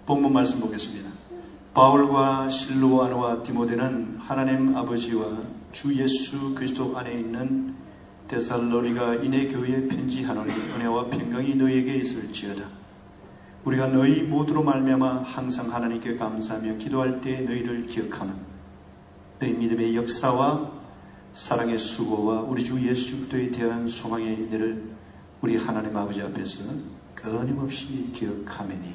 본문 말씀 보겠습니다. 바울과 실로아노와 디모데는 하나님 아버지와 주 예수 그리스도 안에 있는 데살로니가 교회에 편지하노니 은혜와 평강이 너희에게 있을지어다. 우리가 너희 모두로 말미암아 항상 하나님께 감사하며 기도할 때 너희를 기억하는 너희 믿음의 역사와 사랑의 수고와 우리 주 예수 그리스도에 대한 소망의 인내를 우리 하나님 아버지 앞에서 끊임없이 기억하매니.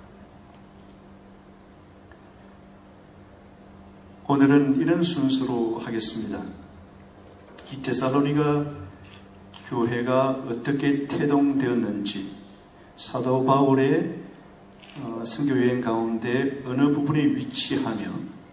오늘은 이런 순서로 하겠습니다. 이 데살로니가 교회가 어떻게 태동되었는지, 사도 바울의 선교여행 가운데 어느 부분에 위치하며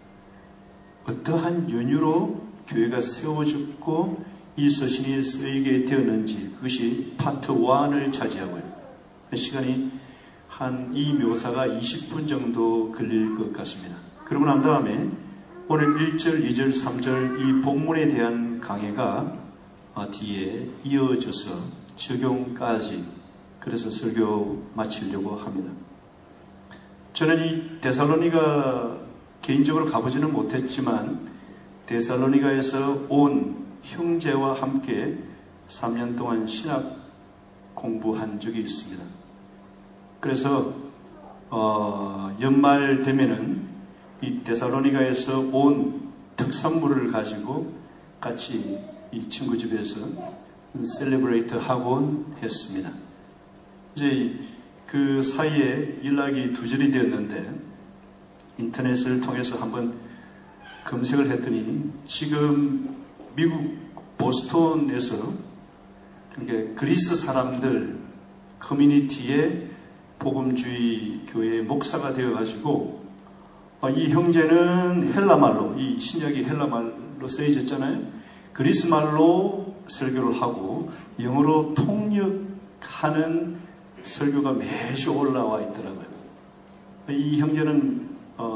어떠한 연유로 교회가 세워졌고 이 서신이 쓰이게 되었는지, 그것이 파트 1을 차지하고요. 시간이 이 묘사가 20분 정도 걸릴 것 같습니다. 그러고 난 다음에 오늘 1절, 2절, 3절 이 본문에 대한 강해가 뒤에 이어져서 적용까지, 그래서 설교 마치려고 합니다. 저는 이 데살로니가 개인적으로 가보지는 못했지만 데살로니가에서 온 형제와 함께 3년 동안 신학 공부한 적이 있습니다. 그래서 연말 되면은 이 데살로니가에서 온 특산물을 가지고 같이 이 친구 집에서 셀레브레이트 하곤 했습니다. 이제 그 사이에 연락이 두절이 되었는데 인터넷을 통해서 한번 검색을 했더니 지금 미국 보스턴에서 그러니까 그리스 사람들 커뮤니티의 복음주의 교회의 목사가 되어가지고 이 형제는 헬라말로, 이 신약이 헬라말로 쓰여졌잖아요. 그리스말로 설교를 하고 영어로 통역하는 설교가 매주 올라와 있더라고요. 이 형제는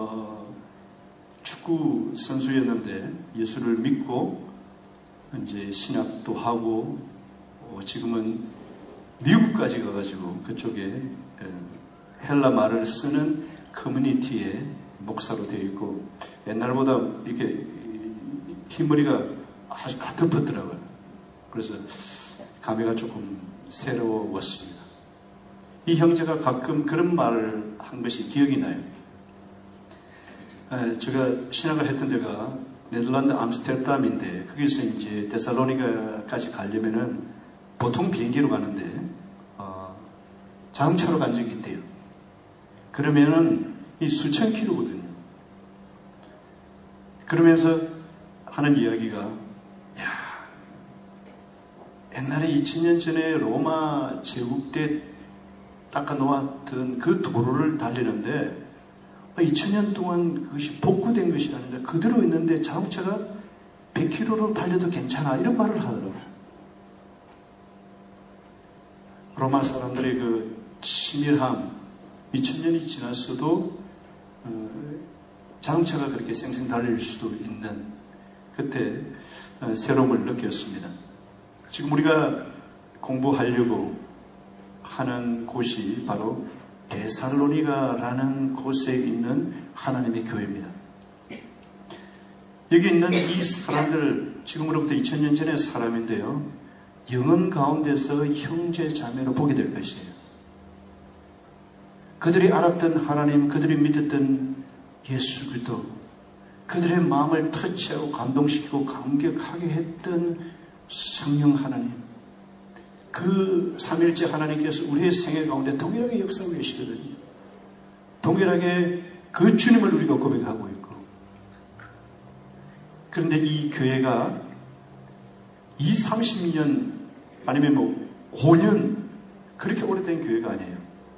축구 선수였는데 예수를 믿고 이제 신학도 하고 지금은 미국까지 가가지고 그쪽에 헬라 말을 쓰는 커뮤니티의 목사로 되어 있고 옛날보다 이렇게 흰머리가 아주 가득했더라고요. 그래서 감회가 조금 새로웠습니다. 이 형제가 가끔 그런 말을 한 것이 기억이 나요. 제가 신학을 했던 데가 네덜란드 암스테르담인데 거기서 이제 데살로니가까지 가려면은 보통 비행기로 가는데 자동차로 간 적이 있대요. 그러면은 이 수천 킬로거든요. 그러면서 하는 이야기가 옛날에 2000년 전에 로마 제국 때 닦아놓았던 그 도로를 달리는데 2000년 동안 그것이 복구된 것이 아니라 그대로 있는데 자동차가 100km로 달려도 괜찮아, 이런 말을 하더라고요. 로마 사람들의 그 치밀함, 2000년이 지났어도 자동차가 그렇게 쌩쌩 달릴 수도 있는 그때 새로움을 느꼈습니다. 지금 우리가 공부하려고 하는 곳이 바로 데살로니가라는 곳에 있는 하나님의 교회입니다. 여기 있는 이 사람들, 지금으로부터 2000년 전의 사람인데요, 영혼 가운데서 형제 자매로 보게 될 것이에요. 그들이 알았던 하나님, 그들이 믿었던 예수 그리스도, 그들의 마음을 터치하고 감동시키고 감격하게 했던 성령 하나님, 그 삼일째 하나님께서 우리의 생애 가운데 동일하게 역사하고 계시거든요. 동일하게 그 주님을 우리가 고백하고 있고, 그런데 이 교회가 30년 아니면 5년 그렇게 오래된 교회가 아니에요.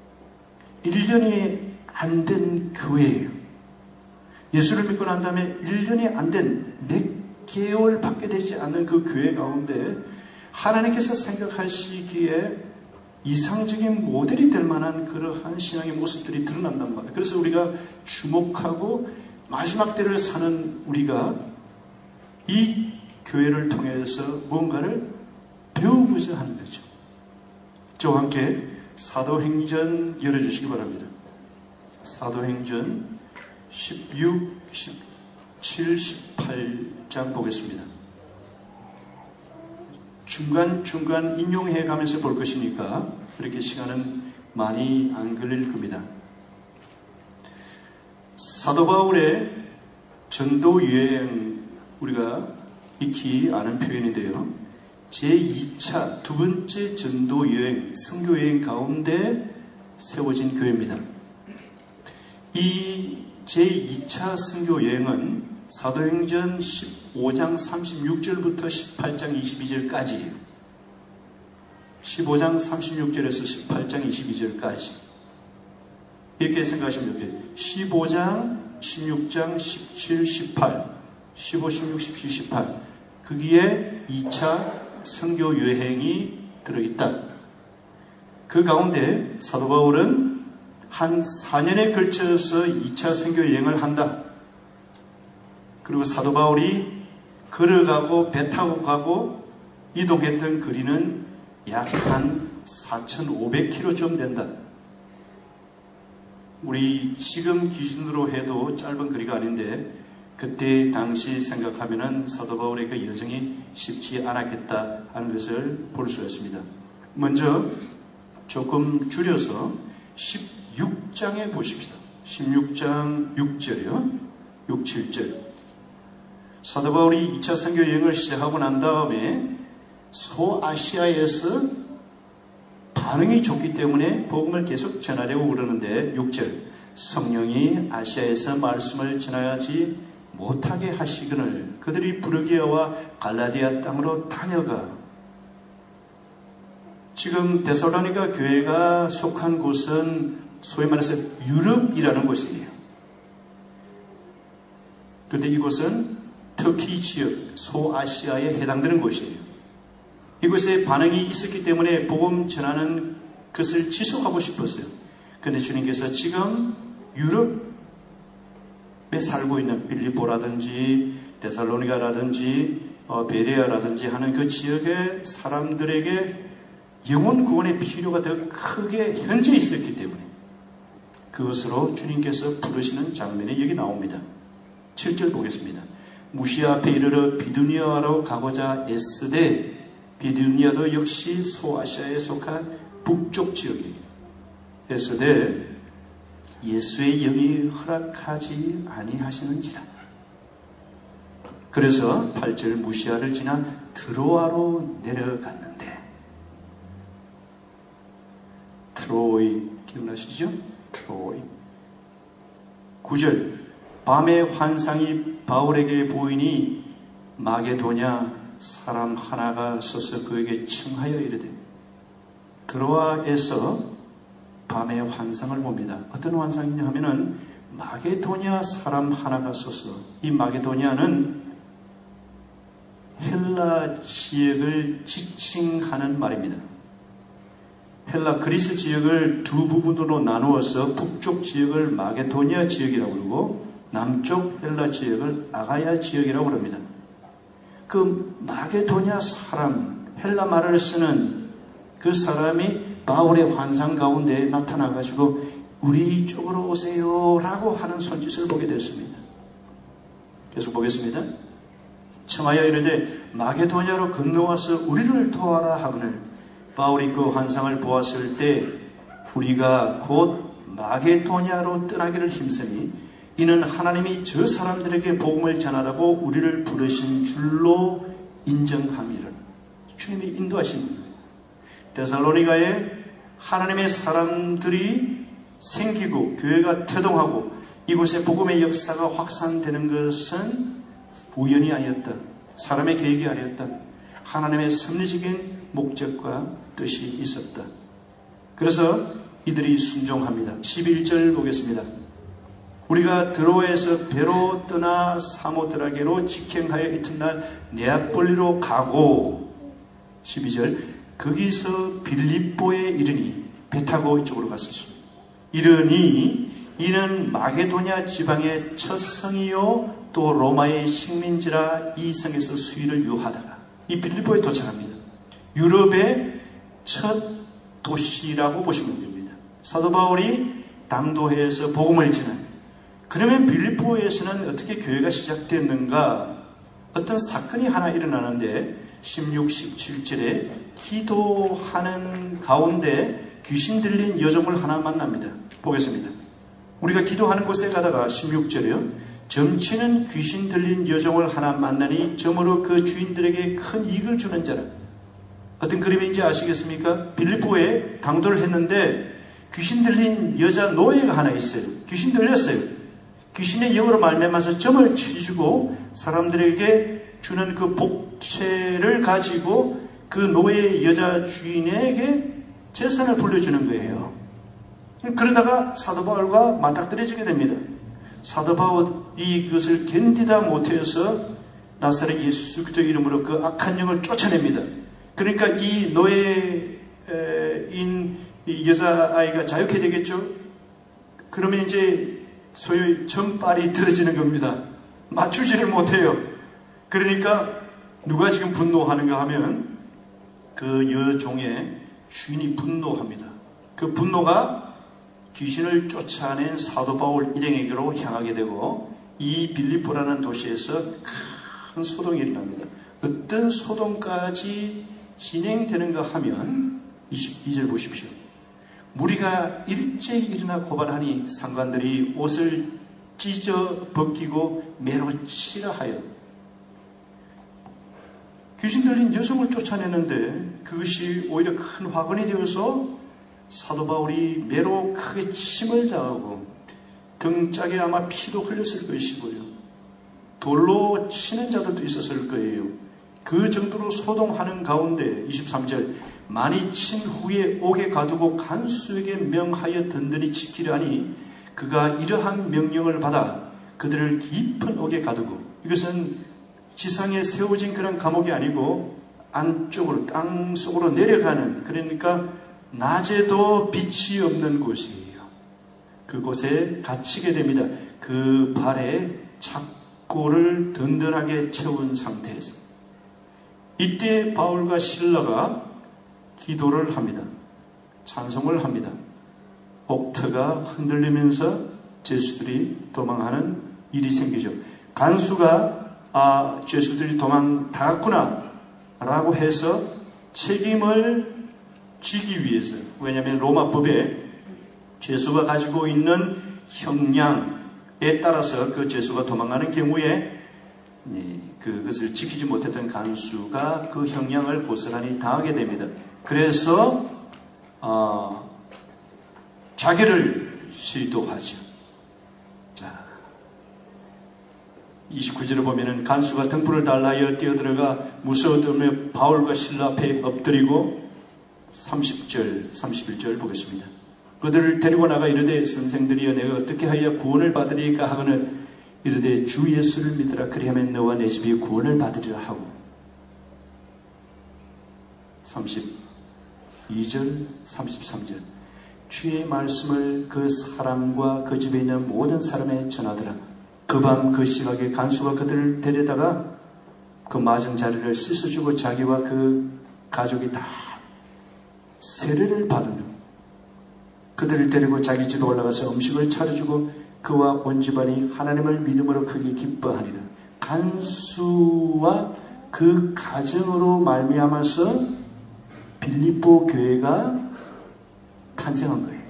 1년이 안 된 교회예요. 예수를 믿고 난 다음에 1년이 안 된 몇 개월밖에 되지 않는 그 교회 가운데 하나님께서 생각하시기에 이상적인 모델이 될 만한 그러한 신앙의 모습들이 드러난단 말이에요. 그래서 우리가 주목하고 마지막 때를 사는 우리가 이 교회를 통해서 무언가를 배우고자 하는 거죠. 저와 함께 사도행전 열어주시기 바랍니다. 사도행전 16, 17, 18장 보겠습니다. 중간중간 인용해 가면서 볼 것이니까 그렇게 시간은 많이 안 걸릴 겁니다. 사도 바울의 전도 여행, 우리가 익히 아는 표현인데요. 제2차 두 번째 전도 여행, 선교 여행 가운데 세워진 교회입니다. 이 제2차 선교 여행은 사도행전 15장 36절부터 18장 22절까지예요. 15장 36절에서 18장 22절까지. 이렇게 생각하시면 돼요. 15장, 16장, 17, 18, 15, 16, 17, 18. 거기에 2차 선교 여행이 들어있다. 그 가운데 사도 바울은 한 4년에 걸쳐서 2차 선교 여행을 한다. 그리고 사도 바울이 걸어가고 배 타고 가고 이동했던 거리는 약 한 4,500km 좀 된다. 우리 지금 기준으로 해도 짧은 거리가 아닌데 그때 당시 생각하면은 사도 바울의 그 여정이 쉽지 않았겠다 하는 것을 볼 수 있습니다. 먼저 조금 줄여서 16장에 보십시다. 16장 6절이요. 6, 7절. 사도 바울이 2차 선교 여행을 시작하고 난 다음에 소아시아에서 반응이 좋기 때문에 복음을 계속 전하려고 그러는데 6절. 성령이 아시아에서 말씀을 전하지 못하게 하시거늘 그들이 부르기아와 갈라디아 땅으로 다녀가. 지금 데살로니가 교회가 속한 곳은 소위 말해서 유럽이라는 곳이에요. 그런데 이곳은 터키 지역, 소아시아에 해당되는 곳이에요. 이곳에 반응이 있었기 때문에 복음 전하는 것을 지속하고 싶었어요. 그런데 주님께서 지금 유럽에 살고 있는 빌립보라든지 데살로니가라든지 베레아라든지 하는 그 지역의 사람들에게 영혼 구원의 필요가 더 크게 현재 있었기 때문에 그것으로 주님께서 부르시는 장면이 여기 나옵니다. 7절 보겠습니다. 무시아 앞에 이르러 비두니아로 가고자 애쓰되 비두니아도 역시 소아시아에 속한 북쪽 지역이에요. 애쓰되 예수의 영이 허락하지 아니하시는지라. 그래서 8절 무시아를 지나 드로아로 내려갔는데 트로이 기억나시죠? 트로이. 9절 밤의 환상이 바울에게 보이니 마게도냐 사람 하나가 서서 그에게 청하여 이르되. 드로아에서 밤의 환상을 봅니다. 어떤 환상이냐 하면은 마게도냐 사람 하나가 서서, 이 마게도냐는 헬라 지역을 지칭하는 말입니다. 헬라 그리스 지역을 두 부분으로 나누어서 북쪽 지역을 마게도냐 지역이라고 그러고 남쪽 헬라 지역을 아가야 지역이라고 합니다. 그 마게도냐 사람, 헬라 말을 쓰는 그 사람이 바울의 환상 가운데 나타나가지고 우리 쪽으로 오세요 라고 하는 손짓을 보게 됐습니다. 계속 보겠습니다. 청하여 이르되 마게도냐로 건너와서 우리를 도와라 하거늘 바울이 그 환상을 보았을 때 우리가 곧 마게도냐로 떠나기를 힘쓰니 이는 하나님이 저 사람들에게 복음을 전하라고 우리를 부르신 줄로 인정함이라. 주님이 인도하신 거예요. 데살로니가에 하나님의 사람들이 생기고 교회가 태동하고 이곳에 복음의 역사가 확산되는 것은 우연이 아니었다. 사람의 계획이 아니었다. 하나님의 섭리적인 목적과 뜻이 있었다. 그래서 이들이 순종합니다. 11절 보겠습니다. 우리가 드로아에서 배로 떠나 사모드라게로 직행하여 이튿날 네아폴리로 가고 12절 거기서 빌립보에 이르니 배 타고 이쪽으로 갔었습니다. 이르니 이는 마게도냐 지방의 첫 성이요 또 로마의 식민지라 이 성에서 수위를 유하다가 이 빌립보에 도착합니다. 유럽의 첫 도시라고 보시면 됩니다. 사도 바울이 당도해서 복음을 전한. 그러면 빌립보에서는 어떻게 교회가 시작됐는가? 어떤 사건이 하나 일어나는데 16, 17절에 기도하는 가운데 귀신 들린 여종을 하나 만납니다. 보겠습니다. 우리가 기도하는 곳에 가다가 16절에요. 점치는 귀신 들린 여종을 하나 만나니 점으로 그 주인들에게 큰 이익을 주는 자라. 어떤 그림인지 아시겠습니까? 빌립보에 당도를 했는데 귀신 들린 여자 노예가 하나 있어요. 귀신 들렸어요. 귀신의 영으로 말미암아서 점을 치주고 사람들에게 주는 그 복채를 가지고 그 노예 여자 주인에게 재산을 불려주는 거예요. 그러다가 사도 바울과 맞닥뜨려지게 됩니다. 사도 바울이 그것을 견디다 못해서 나사렛 예수 그리스도 이름으로 그 악한 영을 쫓아냅니다. 그러니까 이 노예인 이 여자아이가 자유케 되겠죠. 그러면 이제 소위 정발이 들어지는 겁니다. 맞추지를 못해요. 그러니까 누가 지금 분노하는가 하면 그 여종의 주인이 분노합니다. 그 분노가 귀신을 쫓아낸 사도 바울 일행에게로 향하게 되고 이 빌립보라는 도시에서 큰 소동이 일어납니다. 어떤 소동까지 진행되는가 하면 22절 보십시오. 무리가 일제히 일어나 고발하니 상관들이 옷을 찢어 벗기고 매로 치라 하여. 귀신 들린 여성을 쫓아내는데 그것이 오히려 큰 화근이 되어서 사도 바울이 매로 크게 침을 당하고 등짝에 아마 피도 흘렸을 것이고요. 돌로 치는 자들도 있었을 거예요. 그 정도로 소동하는 가운데 23절 많이 친 후에 옥에 가두고 간수에게 명하여 든든히 지키려 하니 그가 이러한 명령을 받아 그들을 깊은 옥에 가두고, 이것은 지상에 세워진 그런 감옥이 아니고 안쪽으로 땅속으로 내려가는, 그러니까 낮에도 빛이 없는 곳이에요. 그곳에 갇히게 됩니다. 그 발에 착고를 든든하게 채운 상태에서. 이때 바울과 실라가 기도를 합니다. 찬송을 합니다. 옥터가 흔들리면서 죄수들이 도망하는 일이 생기죠. 간수가 죄수들이 도망 다 갔구나 라고 해서 책임을 지기 위해서, 왜냐하면 로마법에 죄수가 가지고 있는 형량에 따라서 그 죄수가 도망가는 경우에 그것을 지키지 못했던 간수가 그 형량을 고스란히 당하게 됩니다. 그래서 자결을 시도하죠. 자, 29절을 보면은 간수가 등불을 달라하여 뛰어들어가 무서워하며 바울과 실라 앞에 엎드리고 30절, 31절 보겠습니다. 그들을 데리고 나가 이르되 선생들이여 내가 어떻게 하여 구원을 받으리까 하거늘 이르되 주 예수를 믿으라 그리하면 너와 내 집이 구원을 받으리라 하고 32절, 33절 주의 말씀을 그 사람과 그 집에 있는 모든 사람에 전하더라. 그 밤 그 시각에 간수가 그들을 데려다가 그 맞은 자리를 씻어주고 자기와 그 가족이 다 세례를 받으며 그들을 데리고 자기 집에 올라가서 음식을 차려주고 그와 온 집안이 하나님을 믿음으로 크게 기뻐하니라. 간수와 그 가정으로 말미암아서 빌립보 교회가 탄생한 거예요.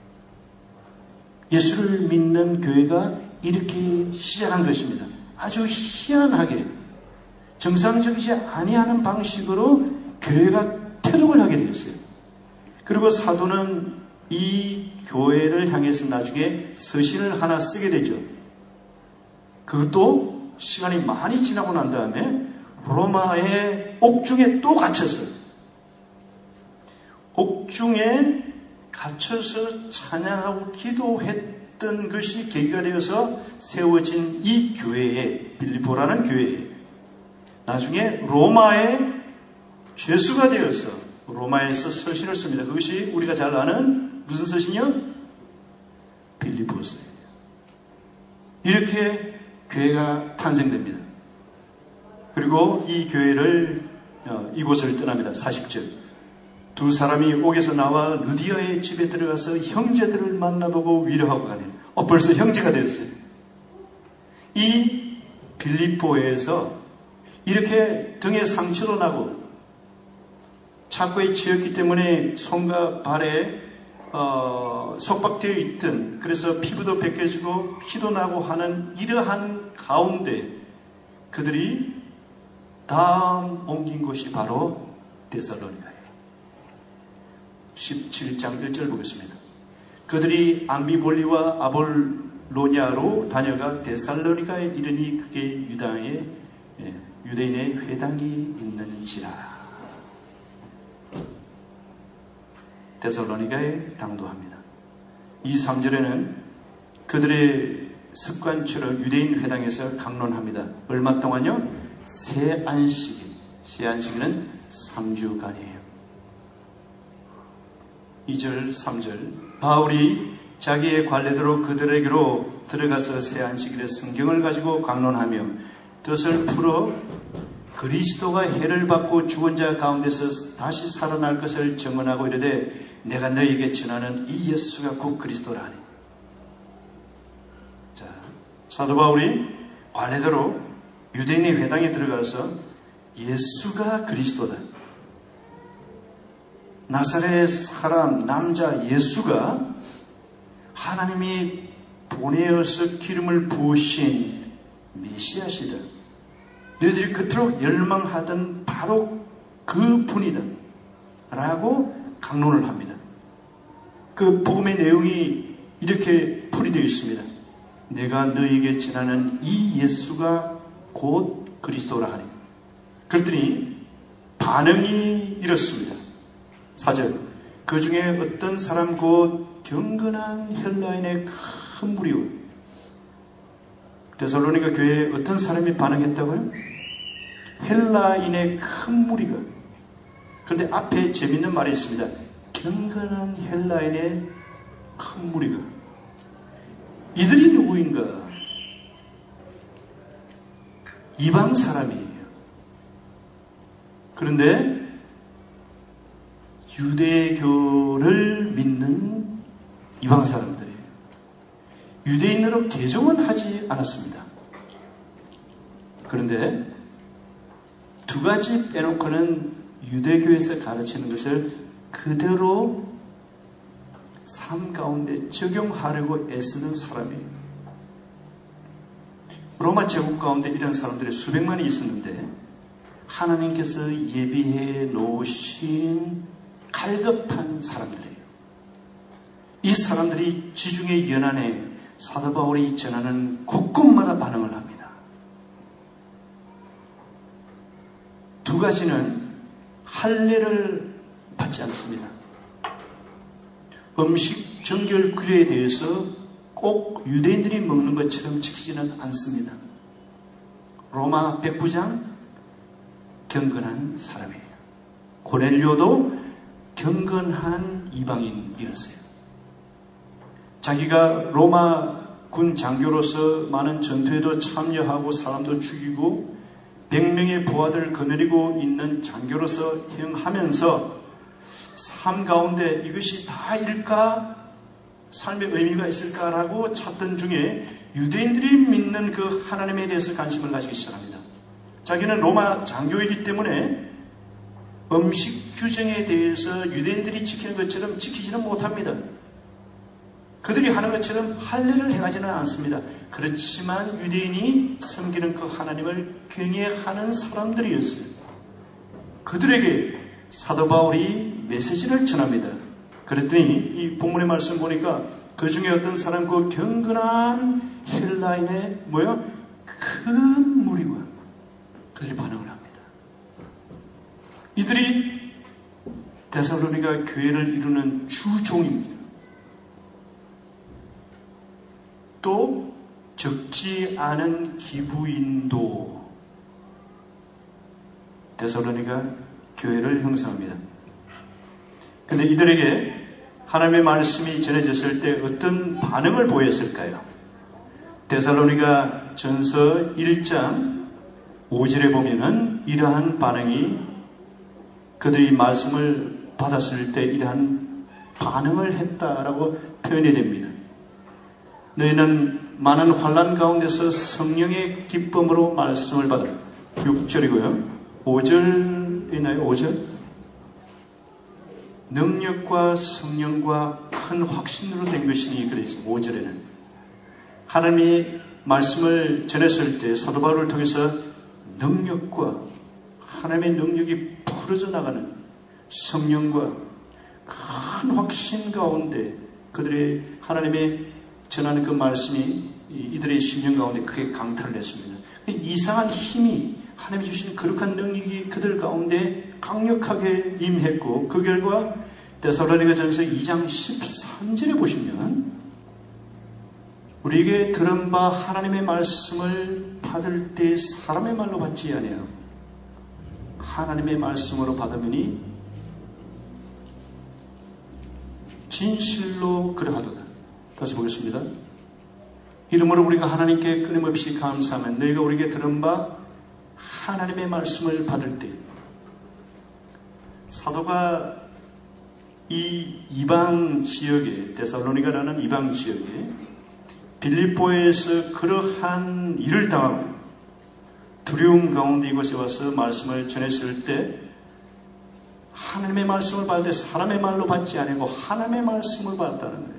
예수를 믿는 교회가 이렇게 시작한 것입니다. 아주 희한하게 정상적이지 아니하는 방식으로 교회가 태동을 하게 되었어요. 그리고 사도는 이 교회를 향해서 나중에 서신을 하나 쓰게 되죠. 그것도 시간이 많이 지나고 난 다음에 로마의 옥중에 또 갇혀서 옥중에 갇혀서 찬양하고 기도했던 것이 계기가 되어서 세워진 이 교회에, 빌립보라는 교회에 나중에 로마의 죄수가 되어서 로마에서 서신을 씁니다. 그것이 우리가 잘 아는 무슨 서신이요? 빌립보서예요. 이렇게 교회가 탄생됩니다. 그리고 이 교회를 이곳을 떠납니다. 40절 두 사람이 옥에서 나와 루디아의 집에 들어가서 형제들을 만나보고 위로하고 가네. 벌써 형제가 됐어요. 이 빌립보에서 이렇게 등에 상처도 나고 착고에 치였기 때문에 손과 발에 속박되어 있던, 그래서 피부도 벗겨지고 피도 나고 하는 이러한 가운데 그들이 다음 옮긴 곳이 바로 데살로니가예요. 17장 1절 보겠습니다. 그들이 암비볼리와 아볼로냐로 다녀가 데살로니가에 이르니 그게 유대인의 회당이 있는지라. 데살로니가에 당도합니다. 이 3절에는 그들의 습관처럼 유대인 회당에서 강론합니다. 얼마 동안요? 새 안식일은 3주간이에요. 2절 3절 바울이 자기의 관례대로 그들에게로 들어가서 새 안식일에 성경을 가지고 강론하며 뜻을 풀어 그리스도가 해를 받고 죽은 자 가운데서 다시 살아날 것을 증언하고 이르되 내가 너희에게 전하는 이 예수가 곧 그리스도라니. 자, 사도 바울이 관례대로 유대인의 회당에 들어가서 예수가 그리스도다, 나사렛 사람 남자 예수가 하나님이 보내어서 기름을 부으신 메시아시다, 너희들이 그토록 열망하던 바로 그 분이다 라고 강론을 합니다. 그 복음의 내용이 이렇게 풀이되어 있습니다. 내가 너희에게 전하는 이 예수가 곧 그리스도라 하니. 그랬더니 반응이 이렇습니다. 4절 그 중에 어떤 사람 곧 경건한 헬라인의 큰 무리와. 데살로니가 교회에 어떤 사람이 반응했다고요? 헬라인의 큰 무리가. 그런데 앞에 재밌는 말이 있습니다. 경건한 헬라인의 큰 무리가. 이들이 누구인가? 이방 사람이에요. 그런데 유대교를 믿는 이방 사람들이에요. 유대인으로 개종은 하지 않았습니다. 그런데 두 가지 빼놓고는 유대교에서 가르치는 것을 그대로 삶 가운데 적용하려고 애쓰는 사람이에요. 로마 제국 가운데 이런 사람들이 수백만이 있었는데 하나님께서 예비해 놓으신 갈급한 사람들이에요. 이 사람들이 지중해 연안에 사도 바울이 전하는 곳곳마다 반응을 합니다. 두 가지는 할례를 받지 않습니다. 음식 정결규례에 대해서 꼭 유대인들이 먹는 것처럼 지키지는 않습니다. 로마 백부장 경건한 사람이에요. 고넬료도 경건한 이방인이었어요. 자기가 로마 군 장교로서 많은 전투에도 참여하고 사람도 죽이고 100명의 부하들을 거느리고 있는 장교로서 행하면서 삶 가운데 이것이 다일까? 삶의 의미가 있을까라고 찾던 중에 유대인들이 믿는 그 하나님에 대해서 관심을 가지기 시작합니다. 자기는 로마 장교이기 때문에 음식 규정에 대해서 유대인들이 지키는 것처럼 지키지는 못합니다. 그들이 하는 것처럼 할례를 행하지는 않습니다. 그렇지만 유대인이 섬기는 그 하나님을 경외하는 사람들이었어요. 그들에게 사도 바울이 메시지를 전합니다. 그랬더니 이 본문의 말씀 보니까 그 중에 어떤 사람 그 경건한 헬라인의 큰 무리와 그들이 반응을 합니다. 이들이 데살로니가 교회를 이루는 주종입니다. 또 적지 않은 기부인도 데살로니가 교회를 형성합니다. 그런데 이들에게 하나님의 말씀이 전해졌을 때 어떤 반응을 보였을까요? 데살로니가 전서 1장 5절에 보면은 이러한 반응이 그들이 말씀을 받았을 때 이러한 반응을 했다라고 표현이 됩니다. 너희는 많은 환난 가운데서 성령의 기쁨으로 말씀을 받으라. 6절이고요. 5절이나요? 5절? 능력과 성령과 큰 확신으로 된 것이니 그래서 5절에는 하나님이 말씀을 전했을 때 사도 바울을 통해서 능력과 하나님의 능력이 풀어져 나가는 성령과 큰 확신 가운데 그들의 하나님의 전하는 그 말씀이 이들의 심령 가운데 크게 강타를 했습니다. 이상한 힘이 하나님이 주신 거룩한 능력이 그들 가운데 강력하게 임했고 그 결과 데살로니가전서 2장 13절에 보시면 우리에게 들은 바 하나님의 말씀을 받을 때 사람의 말로 받지 아니하고 하나님의 말씀으로 받으니 진실로 그러하도다. 다시 보겠습니다. 이러므로 우리가 하나님께 끊임없이 감사하면 너희가 우리에게 들은 바 하나님의 말씀을 받을 때 사도가 이 이방 지역에 데살로니가라는 이방 지역에 빌립보에서 그러한 일을 당하고 두려움 가운데 이곳에 와서 말씀을 전했을 때 하나님의 말씀을 받을 때 사람의 말로 받지 아니고 하나님의 말씀을 받았다는 거예요.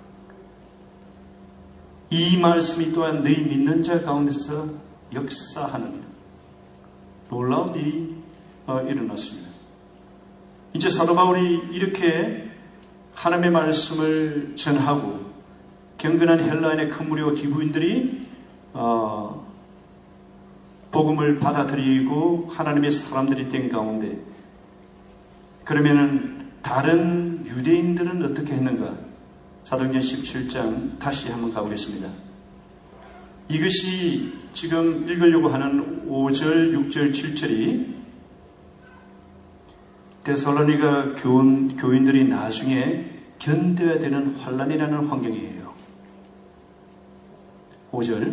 이 말씀이 또한 너희 믿는 자 가운데서 역사하는 놀라운 일이 일어났습니다. 이제 사도 바울이 이렇게 하나님의 말씀을 전하고 경건한 헬라인의 큰 무리와 기부인들이 복음을 받아들이고 하나님의 사람들이 된 가운데 그러면은 다른 유대인들은 어떻게 했는가? 사도행전 17장 다시 한번 가보겠습니다. 이것이 지금 읽으려고 하는 5절, 6절, 7절이 데살로니가 교인들이 나중에 견뎌야 되는 환난이라는 환경이에요. 5절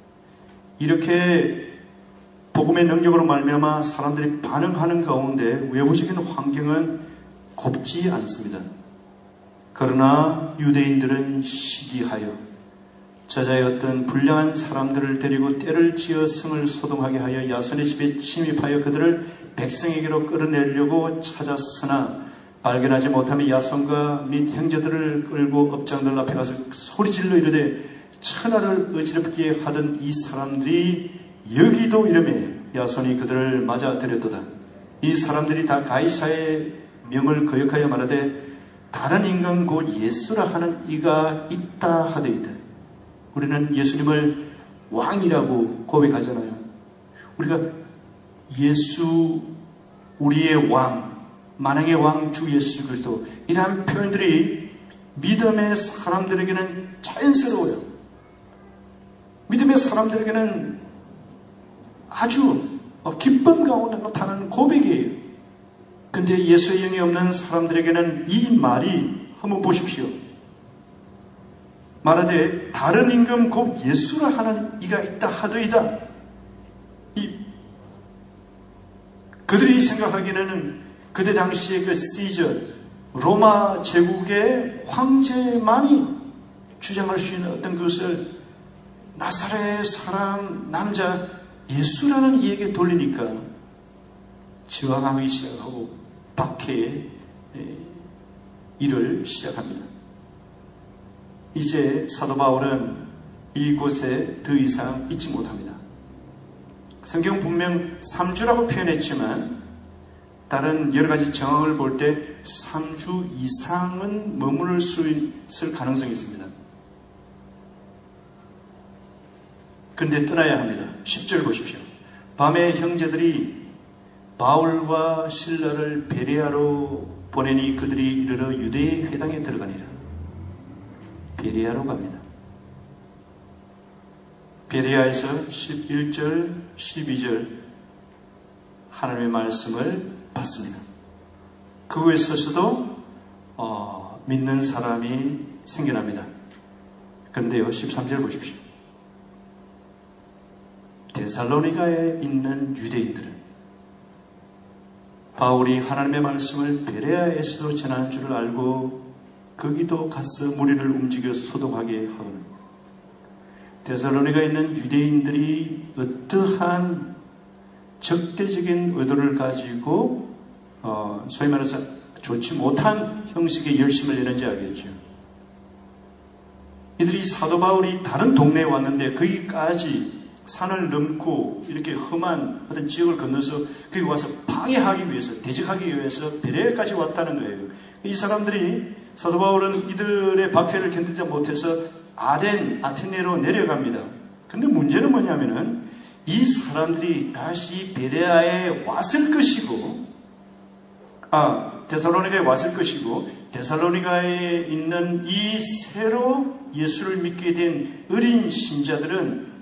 이렇게 복음의 능력으로 말미암아 사람들이 반응하는 가운데 외부적인 환경은 곱지 않습니다. 그러나 유대인들은 시기하여 저자의 어떤 불량한 사람들을 데리고 때를 지어 성을 소동하게 하여 야손의 집에 침입하여 그들을 백성에게로 끌어내려고 찾았으나 발견하지 못하면 야손과 및 형제들을 끌고 업장들 앞에 가서 소리질러 이르되 천하를 어지럽게 하던 이 사람들이 여기도 이름에 야손이 그들을 맞아들였도다. 이 사람들이 다 가이사의 명을 거역하여 말하되 다른 인간 곧 예수라 하는 이가 있다 하되이다. 우리는 예수님을 왕이라고 고백하잖아요. 우리가 예수 우리의 왕 만왕의 왕 주 예수 그리스도 이러한 표현들이 믿음의 사람들에게는 자연스러워요. 믿음의 사람들에게는 아주 기쁨 가운데 나타나는 고백이에요. 근데 예수의 영이 없는 사람들에게는 이 말이 한번 보십시오. 말하되 다른 임금 곧 예수라 하는 이가 있다 하더이다. 그들이 생각하기에는 그때 당시에 그 시저 로마 제국의 황제만이 주장할 수 있는 어떤 것을 나사렛 사람 남자 예수라는 이에게 돌리니까 저항하기 시작하고 박해의 일을 시작합니다. 이제 사도 바울은 이곳에 더 이상 있지 못합니다. 성경 분명 3주라고 표현했지만 다른 여러 가지 정황을 볼 때 3주 이상은 머무를 수 있을 가능성이 있습니다. 그런데 떠나야 합니다. 10절 보십시오. 밤에 형제들이 바울과 실라를 베레아로 보내니 그들이 이르러 유대의 회당에 들어가니라. 베레아로 갑니다. 베레아에서 11절, 12절 하나님의 말씀을 받습니다. 그곳에 서서도 믿는 사람이 생겨납니다. 그런데요, 13절 보십시오. 데살로니가에 있는 유대인들은 바울이 하나님의 말씀을 베레아에서도 전하는 줄을 알고 거기도 가서 무리를 움직여 소독하게 하거늘 데살로니가에 있는 유대인들이 어떠한 적대적인 의도를 가지고 소위 말해서 좋지 못한 형식의 열심을 내는지 알겠죠. 이들이 사도 바울이 다른 동네에 왔는데 거기까지 산을 넘고 이렇게 험한 어떤 지역을 건너서 거기 와서 방해하기 위해서, 대적하기 위해서 베레아까지 왔다는 거예요. 이 사람들이, 사도 바울은 이들의 박해를 견디지 못해서 아테네로 내려갑니다. 그런데 문제는 뭐냐면은 이 사람들이 다시 베레아에 왔을 것이고, 데살로니가에 왔을 것이고, 데살로니가에 있는 이 새로 예수를 믿게 된 어린 신자들은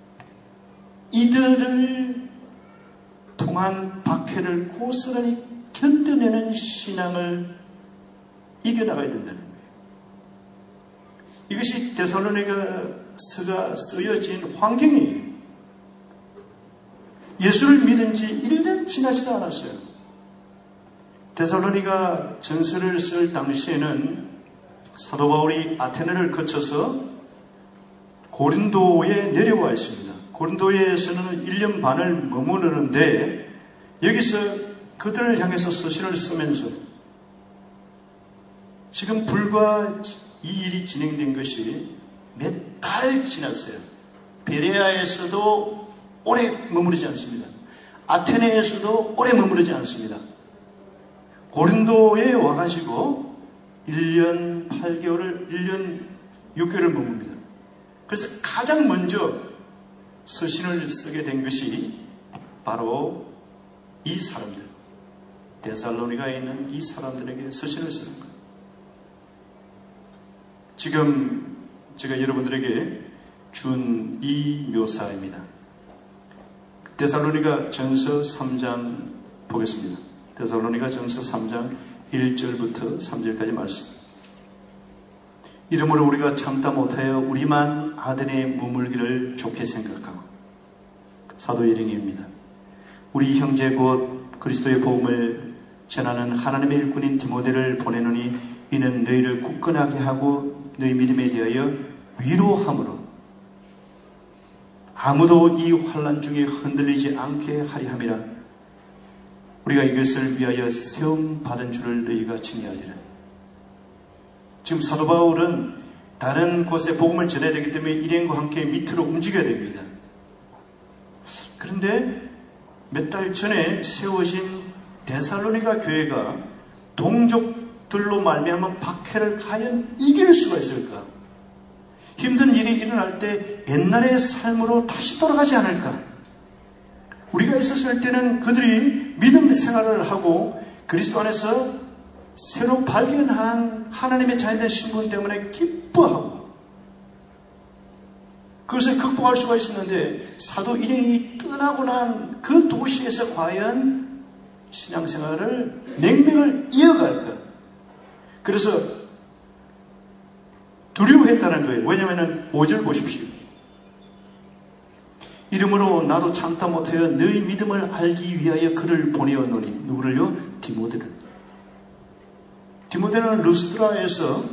이들을 통한 박해를 고스란히 견뎌내는 신앙을 이겨나가야 된다는 거예요. 이것이 데살로니가서가 쓰여진 환경이에요. 예수를 믿은 지 1년 지나지도 않았어요. 데살로니가 전서를 쓸 당시에는 사도 바울이 아테네를 거쳐서 고린도에 내려와 있습니다. 고린도에서는 1년 반을 머무르는데 여기서 그들을 향해서 서신을 쓰면서 지금 불과 이 일이 진행된 것이 몇 달 지났어요. 베레아에서도 오래 머무르지 않습니다. 아테네에서도 오래 머무르지 않습니다. 고린도에 와가지고 1년 8개월을 1년 6개월을 머뭅니다. 그래서 가장 먼저 서신을 쓰게 된 것이 바로 이 사람들, 데살로니가에 있는 이 사람들에게 서신을 쓰는 거예요. 지금 제가 여러분들에게 준 이 묘사입니다. 데살로니가 전서 3장 보겠습니다. 데살로니가 전서 3장 1절부터 3절까지 말씀. 이러므로 우리가 참다 못하여 우리만 아덴에 머물기를 좋게 생각하고, 사도 일행입니다. 우리 형제 곧 그리스도의 복음을 전하는 하나님의 일꾼인 디모데를 보내노니 이는 너희를 굳건하게 하고 너희 믿음에 대하여 위로함으로 아무도 이 환난 중에 흔들리지 않게 하리 함이라. 우리가 이것을 위하여 세움 받은 줄을 너희가 증언하리라. 지금 사도 바울은 다른 곳에 복음을 전해야 되기 때문에 일행과 함께 밑으로 움직여야 됩니다. 그런데 몇 달 전에 세워진 데살로니가 교회가 동족들로 말미암은 박해를 과연 이길 수가 있을까? 힘든 일이 일어날 때 옛날의 삶으로 다시 돌아가지 않을까? 우리가 있었을 때는 그들이 믿음 생활을 하고 그리스도 안에서 새로 발견한 하나님의 자녀된 신분 때문에 기뻐하고 그것을 극복할 수가 있었는데 사도 일행이 떠나고 난 그 도시에서 과연 신앙생활을 냉명을 이어갈까? 그래서 두려워했다는 거예요. 왜냐하면 5절 보십시오. 이러므로 나도 참다 못하여 너희 믿음을 알기 위하여 그를 보내었노니. 누구를요? 디모데를. 디모데는 루스드라에서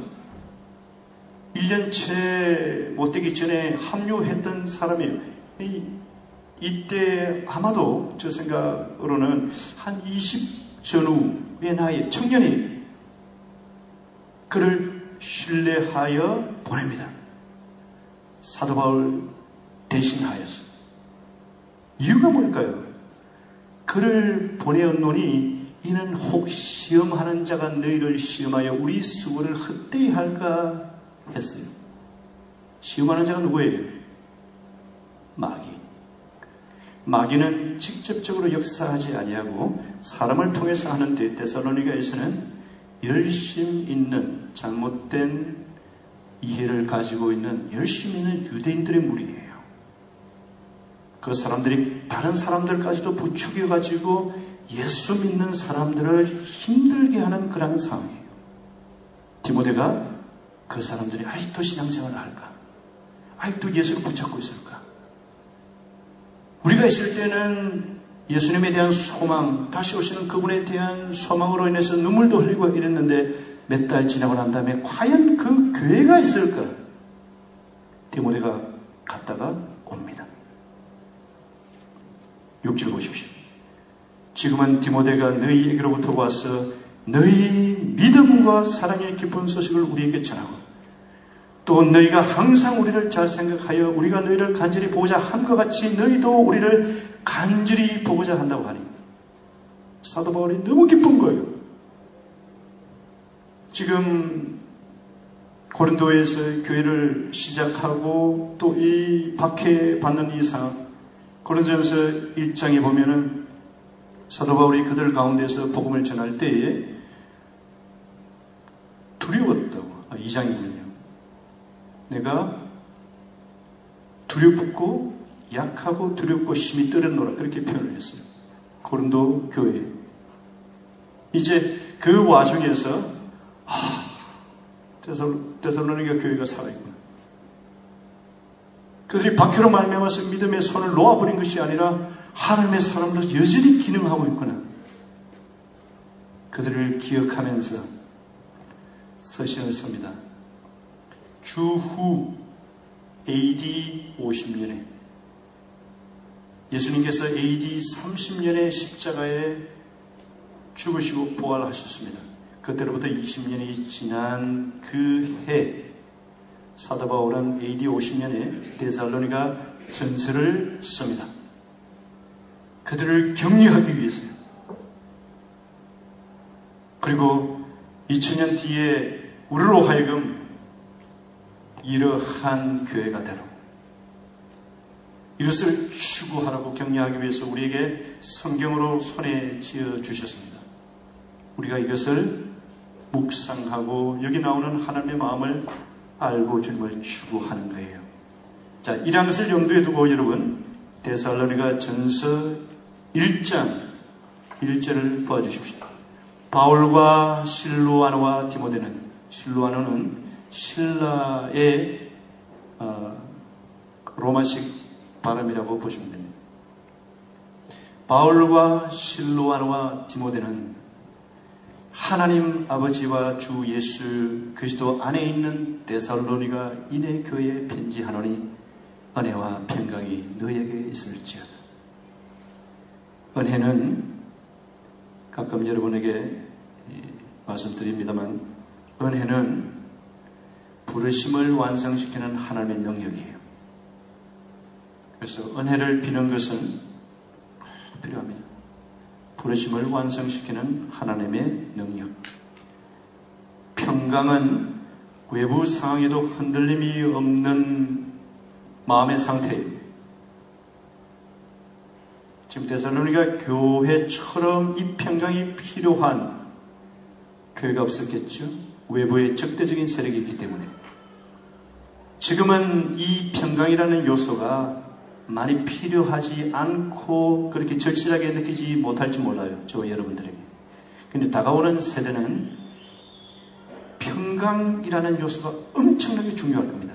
1년째 못되기 전에 합류했던 사람이에요. 이때 아마도 저 생각으로는 한 20 전후의 나이에 청년이 그를 신뢰하여 보냅니다. 사도 바울 대신하여서. 이유가 뭘까요? 그를 보내었노니 이는 혹 시험하는 자가 너희를 시험하여 우리 수고를 헛되이 할까 했어요. 시험하는 자가 누구예요? 마귀. 마귀는 직접적으로 역사하지 아니하고 사람을 통해서 하는데 데살로니가에서는 열심 있는 잘못된 이해를 가지고 있는 열심 있는 유대인들의 무리예요. 그 사람들이 다른 사람들까지도 부추겨가지고 예수 믿는 사람들을 힘들게 하는 그런 상황이에요. 디모데가 그 사람들이 아직도 신앙생활을 할까? 아직도 예수를 붙잡고 있을까? 우리가 있을 때는 예수님에 대한 소망, 다시 오시는 그분에 대한 소망으로 인해서 눈물도 흘리고 이랬는데 몇 달 지나고 난 다음에 과연 그 교회가 있을까? 디모데가 갔다가 옵니다. 6절 보십시오. 지금은 디모데가 너희에게로부터 와서 너희 믿음과 사랑의 기쁜 소식을 우리에게 전하고 또 너희가 항상 우리를 잘 생각하여 우리가 너희를 간절히 보고자 함과 같이 너희도 우리를 간절히 보고자 한다고 하니 사도 바울이 너무 기쁜 거예요. 지금 고린도에서 교회를 시작하고 또 이 박해받는 이 상황, 고린도전서 1장에 보면은 사도 바울이 그들 가운데서 복음을 전할 때에 두려웠다고. 2장이군요. 내가 두렵고 약하고 두렵고 심히 떨었노라 그렇게 표현을 했어요. 고린도 교회. 이제 그 와중에서 데살로니가 교회가 살아있구나. 그들이 박해로 말미암아서 믿음의 손을 놓아버린 것이 아니라 하나님의 사람으로 여전히 기능하고 있구나. 그들을 기억하면서 서신을 씁니다. 주후 AD 50년에 예수님께서 AD 30년에 십자가에 죽으시고 부활하셨습니다. 그때로부터 20년이 지난 그 해 사도 바울은 AD 50년에 데살로니가 전서를 씁니다. 그들을 격려하기 위해서요. 그리고 2000년 뒤에 우리로 하여금 이러한 교회가 되라고 이것을 추구하라고 격려하기 위해서 우리에게 성경으로 손에 쥐어 주셨습니다. 우리가 이것을 묵상하고 여기 나오는 하나님의 마음을 알고 주님을 추구하는 거예요. 자, 이러한 것을 염두에 두고 여러분 데살로니가 전서 1장 1절을 보아주십시오. 바울과 실로아노와 디모데는, 실로아노는 신라의 로마식 발음이라고 보시면 됩니다. 바울과 실로아노와 디모데는 하나님 아버지와 주 예수 그리스도 안에 있는 데살로니가 인의 교회에 편지하노니 은혜와 평강이 너에게 있을지어다. 은혜는 가끔 여러분에게 말씀드립니다만 은혜는 부르심을 완성시키는 하나님의 능력이에요. 그래서 은혜를 비는 것은 꼭 필요합니다. 부르심을 완성시키는 하나님의 능력. 평강은 외부 상황에도 흔들림이 없는 마음의 상태예요. 지금 데살로니가 교회처럼 이 평강이 필요한 교회가 없었겠죠. 외부의 적대적인 세력이 있기 때문에. 지금은 이 평강이라는 요소가 많이 필요하지 않고 그렇게 절실하게 느끼지 못할지 몰라요. 저 여러분들에게. 근데 다가오는 세대는 평강이라는 요소가 엄청나게 중요할 겁니다.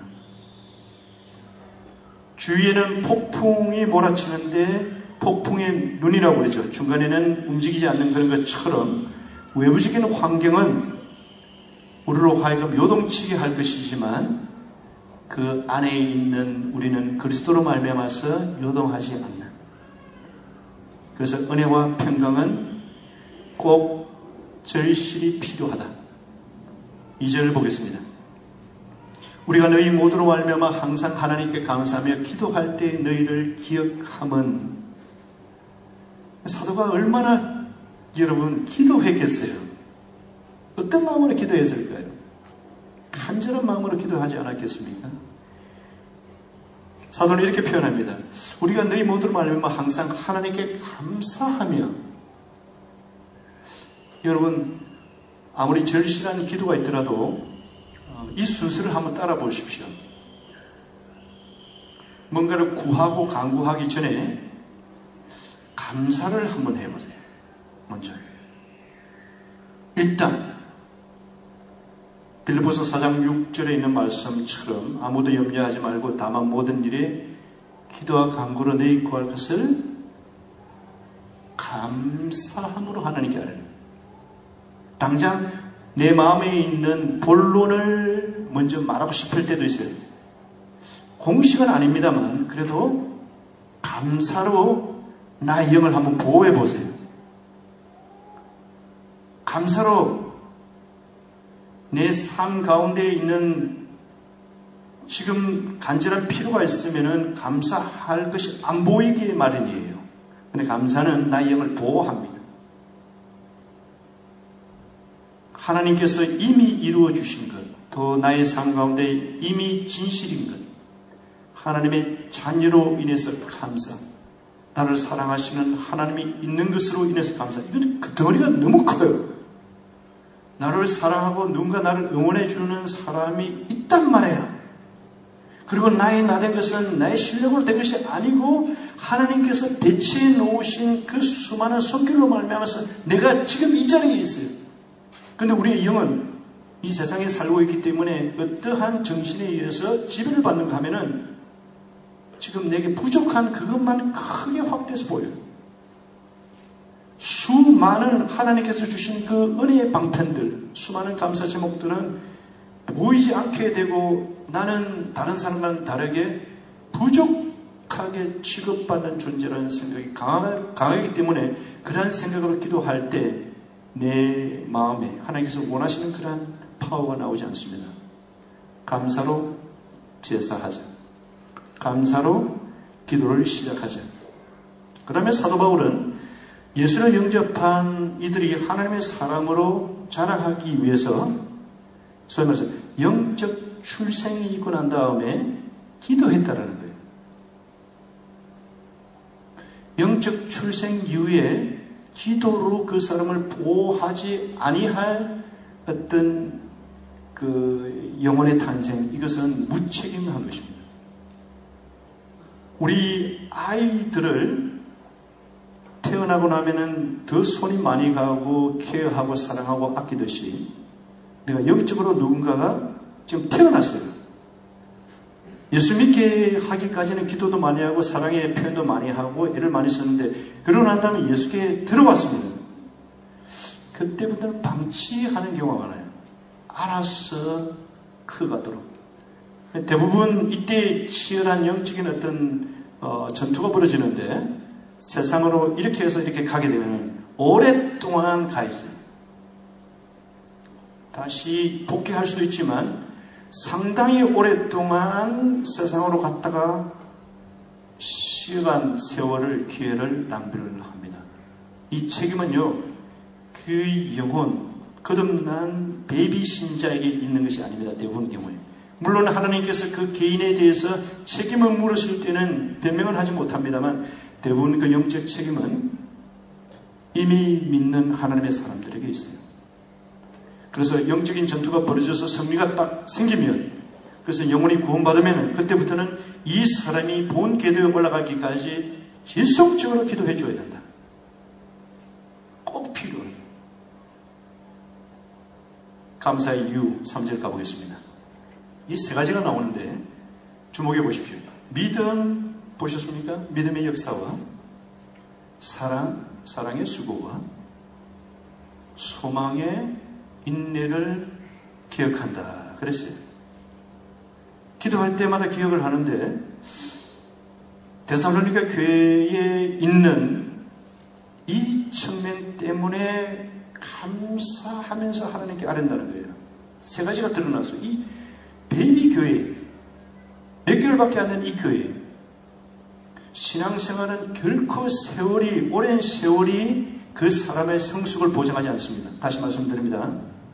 주위에는 폭풍이 몰아치는데 폭풍의 눈이라고 그러죠. 중간에는 움직이지 않는 그런 것처럼 외부적인 환경은 우리로 하여금 요동치게 할 것이지만 그 안에 있는 우리는 그리스도로 말미암아서 요동하지 않는. 그래서 은혜와 평강은 꼭 절실히 필요하다. 2절을 보겠습니다. 우리가 너희 모두로 말미암아 항상 하나님께 감사하며 기도할 때 너희를 기억함은. 사도가 얼마나 여러분 기도했겠어요? 어떤 마음으로 기도했을까요? 간절한 마음으로 기도하지 않았겠습니까? 사도는 이렇게 표현합니다. 우리가 너희 모두로 말미암아 항상 하나님께 감사하며. 여러분 아무리 절실한 기도가 있더라도 이 순서를 한번 따라 보십시오. 뭔가를 구하고 간구하기 전에 감사를 한번 해보세요. 먼저 일단 빌립보서 4장 6절에 있는 말씀처럼 아무도 염려하지 말고 다만 모든 일에 기도와 간구로 너희 구할 것을 감사함으로 하나님께 아뢰는 거예요. 당장 내 마음에 있는 본론을 먼저 말하고 싶을 때도 있어요. 공식은 아닙니다만 그래도 감사로 나의 영을 한번 보호해 보세요. 감사로 내 삶 가운데 있는 지금 간절한 필요가 있으면 감사할 것이 안 보이기에 마련이에요. 근데 감사는 나의 영을 보호합니다. 하나님께서 이미 이루어 주신 것, 더 나의 삶 가운데 이미 진실인 것, 하나님의 자녀로 인해서 감사, 나를 사랑하시는 하나님이 있는 것으로 인해서 감사. 이건 그 덩어리가 너무 커요. 나를 사랑하고 누군가 나를 응원해 주는 사람이 있단 말이야. 그리고 나의 나 된 것은 나의 실력으로 된 것이 아니고 하나님께서 배치해 놓으신 그 수많은 손길로 말미암아서 내가 지금 이 자리에 있어요. 그런데 우리의 영은 이 세상에 살고 있기 때문에 어떠한 정신에 의해서 지배를 받는가 하면은 지금 내게 부족한 그것만 크게 확대해서 보여요. 수많은 하나님께서 주신 그 은혜의 방편들, 수많은 감사 제목들은 보이지 않게 되고 나는 다른 사람과는 다르게 부족하게 취급받는 존재라는 생각이 강하기 때문에 그러한 생각으로 기도할 때 내 마음에 하나님께서 원하시는 그러한 파워가 나오지 않습니다. 감사로 제사하자. 감사로 기도를 시작하자. 그 다음에 사도 바울은 예수를 영접한 이들이 하나님의 사람으로 자라가기 위해서 소위 말해서 영적 출생이 있고 난 다음에 기도했다라는 거예요. 영적 출생 이후에 기도로 그 사람을 보호하지 아니할 어떤 그 영혼의 탄생, 이것은 무책임한 것입니다. 우리 아이들을 태어나고 나면은 더 손이 많이 가고 케어하고 사랑하고 아끼듯이 내가 영적으로 누군가가 지금 태어났어요. 예수 믿게 하기까지는 기도도 많이 하고 사랑의 표현도 많이 하고 애를 많이 썼는데 그러고 난 다음에 예수께 들어왔습니다. 그때부터는 방치하는 경우가 많아요. 알아서 커가도록. 대부분 이때 치열한 영적인 어떤 전투가 벌어지는데 세상으로 이렇게 해서 이렇게 가게 되면 오랫동안 가 있어요. 다시 복귀할 수도 있지만 상당히 오랫동안 세상으로 갔다가 시간, 세월을, 기회를 낭비를 합니다. 이 책임은요, 그 영혼, 거듭난 베이비 신자에게 있는 것이 아닙니다. 대부분 경우에. 물론 하나님께서 그 개인에 대해서 책임을 물으실 때는 변명을 하지 못합니다만 대부분 그 영적 책임은 이미 믿는 하나님의 사람들에게 있어요. 그래서 영적인 전투가 벌어져서 승리가 딱 생기면, 그래서 영혼이 구원받으면 그때부터는 이 사람이 본 궤도에 올라가기까지 지속적으로 기도해 줘야 된다. 꼭 필요해요. 감사의 이유 3절 가보겠습니다. 이 세 가지가 나오는데 주목해 보십시오. 믿음 보셨습니까? 믿음의 역사와 사랑의 수고와 소망의 인내를 기억한다 그랬어요. 기도할 때마다 기억을 하는데 데살로니가 교회에 있는 이 측면 때문에 감사하면서 하나님께 아뢰는다는 거예요. 세 가지가 드러나서 이 베이비 교회, 몇 개월밖에 안 된 이 교회, 신앙생활은 결코 오랜 세월이 그 사람의 성숙을 보장하지 않습니다. 다시 말씀드립니다.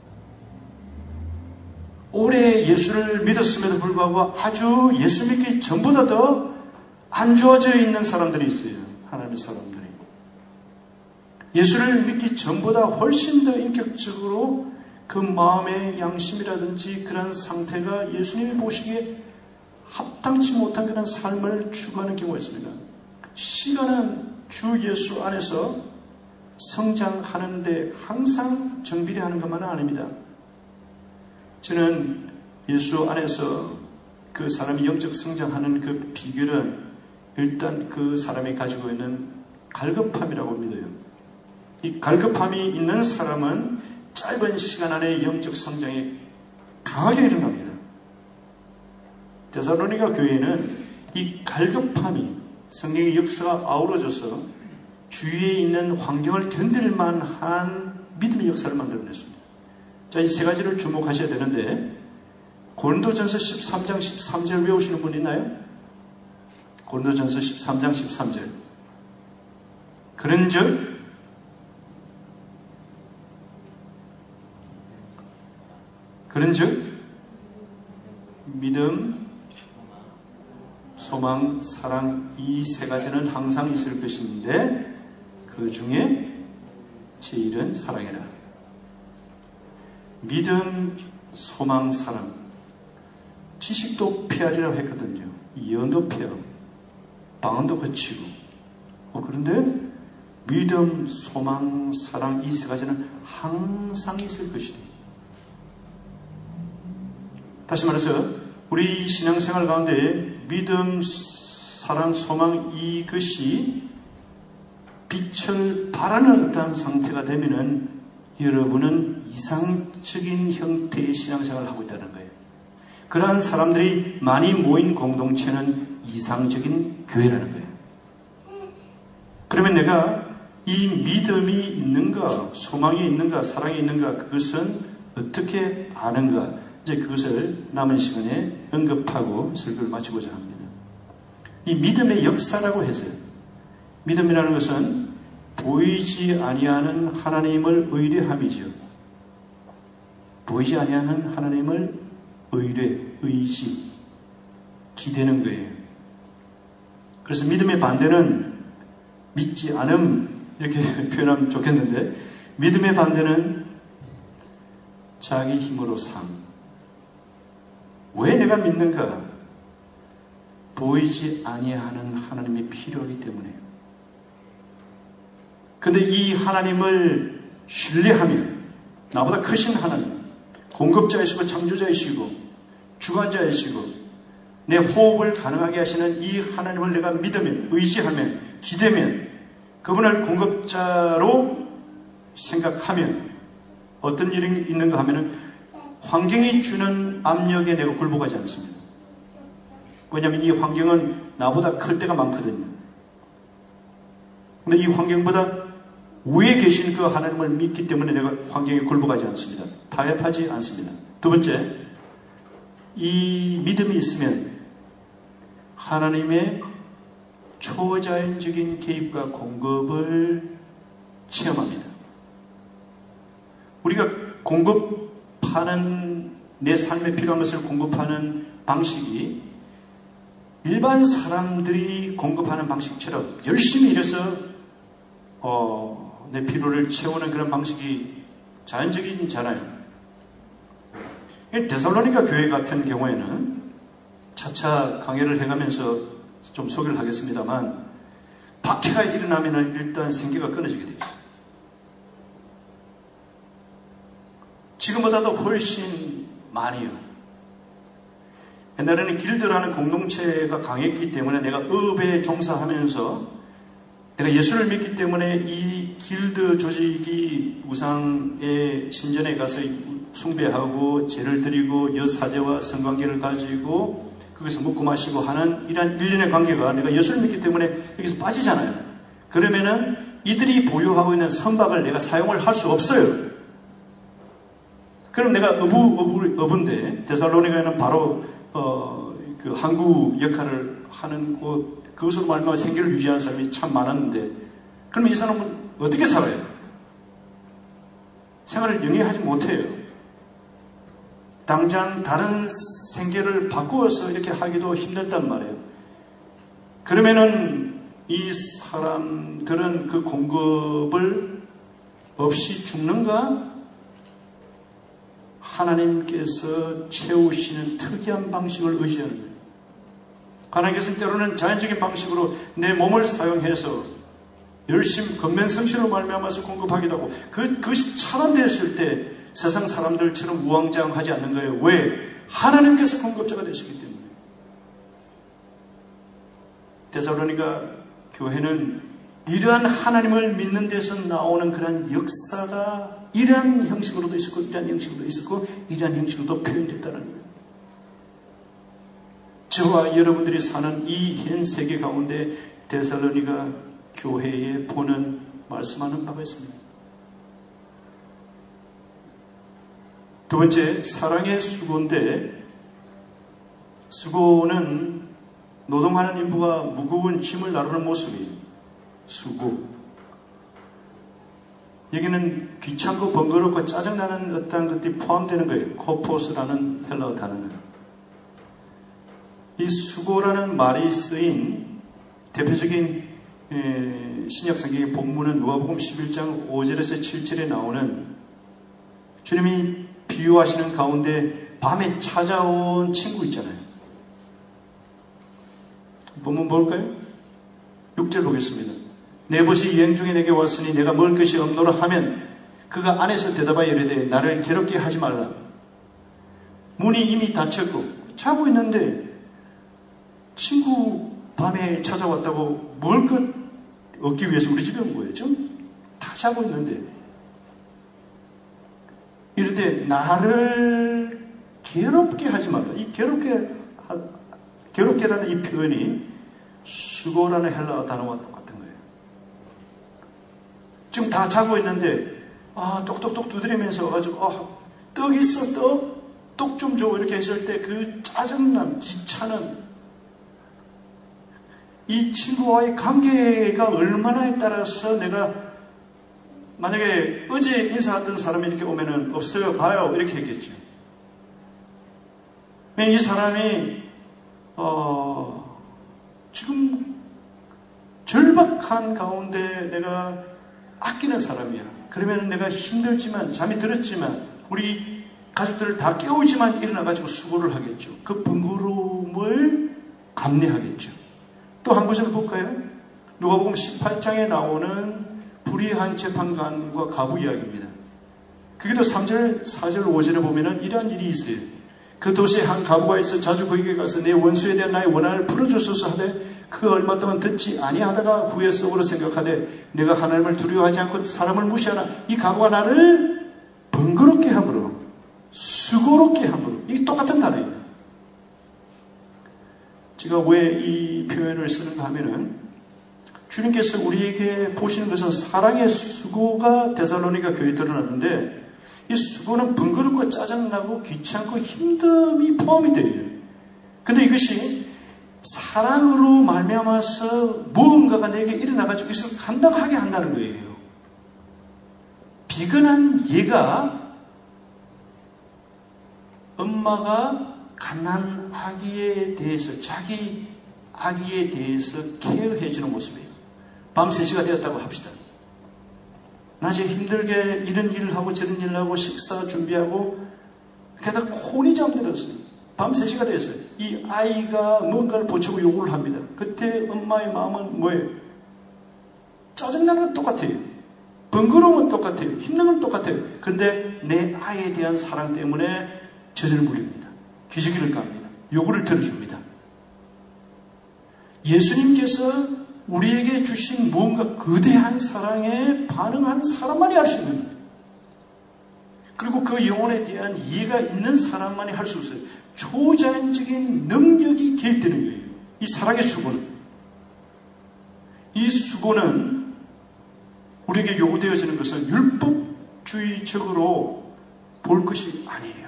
오래 예수를 믿었음에도 불구하고 아주 예수 믿기 전보다 더 안 좋아져 있는 사람들이 있어요. 하나님의 사람들이. 예수를 믿기 전보다 훨씬 더 인격적으로 그 마음의 양심이라든지 그런 상태가 예수님이 보시기에 합당치 못한 그런 삶을 추구하는 경우가 있습니다. 시간은 주 예수 안에서 성장하는데 항상 정비례하는 것만은 아닙니다. 저는 예수 안에서 그 사람이 영적 성장하는 그 비결은 일단 그 사람이 가지고 있는 갈급함이라고 믿어요. 이 갈급함이 있는 사람은 짧은 시간 안에 영적 성장이 강하게 일어납니다. 데살로니가 교회는 이 갈급함이 성령의 역사가 아우러져서 주위에 있는 환경을 견딜 만한 믿음의 역사를 만들어냈습니다. 자, 이 세 가지를 주목하셔야 되는데, 고린도전서 13장 13절 외우시는 분 있나요? 고린도전서 13장 13절. 그런즉 믿음, 소망, 사랑, 이 세 가지는 항상 있을 것인데 그 중에 제일은 사랑이라. 믿음, 소망, 사랑. 지식도 피하리라고 했거든요. 예언도 피하고 방언도 거치고. 그런데 믿음, 소망, 사랑, 이 세 가지는 항상 있을 것이다. 다시 말해서 우리 신앙생활 가운데 믿음, 사랑, 소망, 이것이 빛을 발하는 어떠한 상태가 되면은 여러분은 이상적인 형태의 신앙생활을 하고 있다는 거예요. 그러한 사람들이 많이 모인 공동체는 이상적인 교회라는 거예요. 그러면 내가 이 믿음이 있는가, 소망이 있는가, 사랑이 있는가, 그것은 어떻게 아는가? 이제 그것을 남은 시간에 언급하고 설교를 마치고자 합니다. 이 믿음의 역사라고 해서요. 믿음이라는 것은 보이지 아니하는 하나님을 의뢰함이죠. 보이지 아니하는 하나님을 의지, 기대는 거예요. 그래서 믿음의 반대는 믿지 않음, 이렇게 표현하면 좋겠는데, 믿음의 반대는 자기 힘으로 삶. 왜 내가 믿는가? 보이지 아니하는 하나님이 필요하기 때문에. 그런데 이 하나님을 신뢰하며 나보다 크신 하나님, 공급자이시고 창조자이시고 주관자이시고 내 호흡을 가능하게 하시는 이 하나님을 내가 믿으면, 의지하면, 기대면, 그분을 공급자로 생각하면 어떤 일이 있는가 하면은 환경이 주는 압력에 내가 굴복하지 않습니다. 왜냐하면 이 환경은 나보다 클 때가 많거든요. 근데 이 환경보다 위에 계신 그 하나님을 믿기 때문에 내가 환경에 굴복하지 않습니다. 타협하지 않습니다. 두 번째, 이 믿음이 있으면 하나님의 초자연적인 개입과 공급을 체험합니다. 우리가 공급하는, 내 삶에 필요한 것을 공급하는 방식이 일반 사람들이 공급하는 방식처럼 열심히 일해서 내 필요를 채우는 그런 방식이 자연적이잖아요. 데살로니가 교회 같은 경우에는 차차 강의를 해가면서 좀 소개를 하겠습니다만, 박해가 일어나면 일단 생계가 끊어지게 되어 있어요. 지금보다도 훨씬 많이요. 옛날에는 길드라는 공동체가 강했기 때문에 내가 업에 종사하면서 내가 예수를 믿기 때문에 이 길드 조직이 우상의 신전에 가서 숭배하고 제를 드리고 여사제와 성관계를 가지고 거기서 먹고 마시고 하는 이런 일련의 관계가 내가 예수를 믿기 때문에 여기서 빠지잖아요. 그러면은 이들이 보유하고 있는 선박을 내가 사용을 할 수 없어요. 그럼 내가 어부인데 데살로니가에는 바로 그 항구 역할을 하는 곳, 그것으로 말미암아 생계를 유지하는 사람이 참 많았는데, 그러면 이 사람은 어떻게 살아요? 생활을 영위하지 못해요. 당장 다른 생계를 바꾸어서 이렇게 하기도 힘들단 말이에요. 그러면은 이 사람들은 그 공급을 없이 죽는가? 하나님께서 채우시는 특이한 방식을 의지하는 거예요. 하나님께서는 때로는 자연적인 방식으로 내 몸을 사용해서 열심히 건면성실로 말미암아서 공급하기도 하고, 그것이 차단되었을 때 세상 사람들처럼 우왕좌왕하지 않는 거예요. 왜? 하나님께서 공급자가 되시기 때문에. 데살로니가 교회는 이러한 하나님을 믿는 데서 나오는 그런 역사가 이러한 형식으로도 있었고, 이러한 형식으로도 있었고, 이러한 형식으로도 표현됐다는 거예요. 저와 여러분들이 사는 이 현 세계 가운데 데살로니가 교회에 보는 말씀하는 바가 있습니다. 두 번째, 사랑의 수고인데, 수고는 노동하는 인부가 무거운 짐을 나르는 모습이에요. 수고. 여기는 귀찮고 번거롭고 짜증나는 어떤 것들이 포함되는 거예요. 코포스라는 헬라어 단어는. 이 수고라는 말이 쓰인 대표적인 신약성경의 본문은 누가복음 11장 5절에서 7절에 나오는 주님이 비유하시는 가운데 밤에 찾아온 친구 있잖아요. 본문 볼까요? 6절 보겠습니다. 내 벗이 여행 중에 내게 왔으니 내가 먹을 것이 없노라 하면 그가 안에서 대답하여 이르되 나를 괴롭게 하지 말라. 문이 이미 닫혔고 자고 있는데 친구 밤에 찾아왔다고 먹을 것 얻기 위해서 우리 집에 온 거예요. 지금 다 자고 있는데 이르되 나를 괴롭게 하지 말라. 이 괴롭게라는 이 표현이 수고라는 헬라어 단어와 똑같은 거예요. 지금 다 자고 있는데 똑똑똑 두드리면서 와가지고 떡 있어 떡 좀 줘 이렇게 했을 때 그 짜증난 귀찮은 이 친구와의 관계가 얼마나에 따라서 내가 만약에 어제 인사하던 사람이 이렇게 오면은 없어요 봐요 이렇게 했겠죠. 이 사람이 지금 절박한 가운데 내가 아끼는 사람이야. 그러면 내가 힘들지만 잠이 들었지만 우리 가족들을 다 깨우지만 일어나가지고 수고를 하겠죠. 그 번거로움을 감내하겠죠. 또 한 구절 볼까요? 누가복음 18장에 나오는 불의한 재판관과 가부 이야기입니다. 그게도 3절, 4절, 5절에 보면은 이러한 일이 있어요. 그 도시에 한 가부가 있어 자주 그에게 가서 내 원수에 대한 나의 원한을 풀어주소서 하되 그 얼마 동안 듣지 아니하다가 후에 속으로 생각하되 내가 하나님을 두려워하지 않고 사람을 무시하나 이 가부가 나를 번거롭게 함으로 수고롭게 함으로 이게 똑같은 단어예요. 제가 왜 이 표현을 쓰는가 하면은 주님께서 우리에게 보시는 것은 사랑의 수고가 데살로니가 교회에 드러났는데 이 수고는 번거롭고 짜증나고 귀찮고 힘듦이 포함이 돼요. 근데 이것이 사랑으로 말미암아서 무언가가 내게 일어나가지고 이것을 감당하게 한다는 거예요. 비근한 얘가 엄마가 갓난 아기에 대해서 자기 아기에 대해서 케어해주는 모습이에요. 밤 3시가 되었다고 합시다. 낮에 힘들게 이런 일을 하고 저런 일을 하고 식사 준비하고 게다가 콘이 잠들었어요. 밤 3시가 되었어요. 이 아이가 뭔가를 보채고 요구를 합니다. 그때 엄마의 마음은 뭐예요? 짜증나는 건 똑같아요. 번거로움은 똑같아요. 힘든 건 똑같아요. 그런데 내 아이에 대한 사랑 때문에 저절을 부립니다. 기저귀를 깝니다. 요구를 들어줍니다. 예수님께서 우리에게 주신 무언가 거대한 사랑에 반응하는 사람만이 할 수 있는 거예요. 그리고 그 영혼에 대한 이해가 있는 사람만이 할 수 있어요. 초자연적인 능력이 개입되는 거예요. 이 사랑의 수고는. 이 수고는 우리에게 요구되어지는 것은 율법주의적으로 볼 것이 아니에요.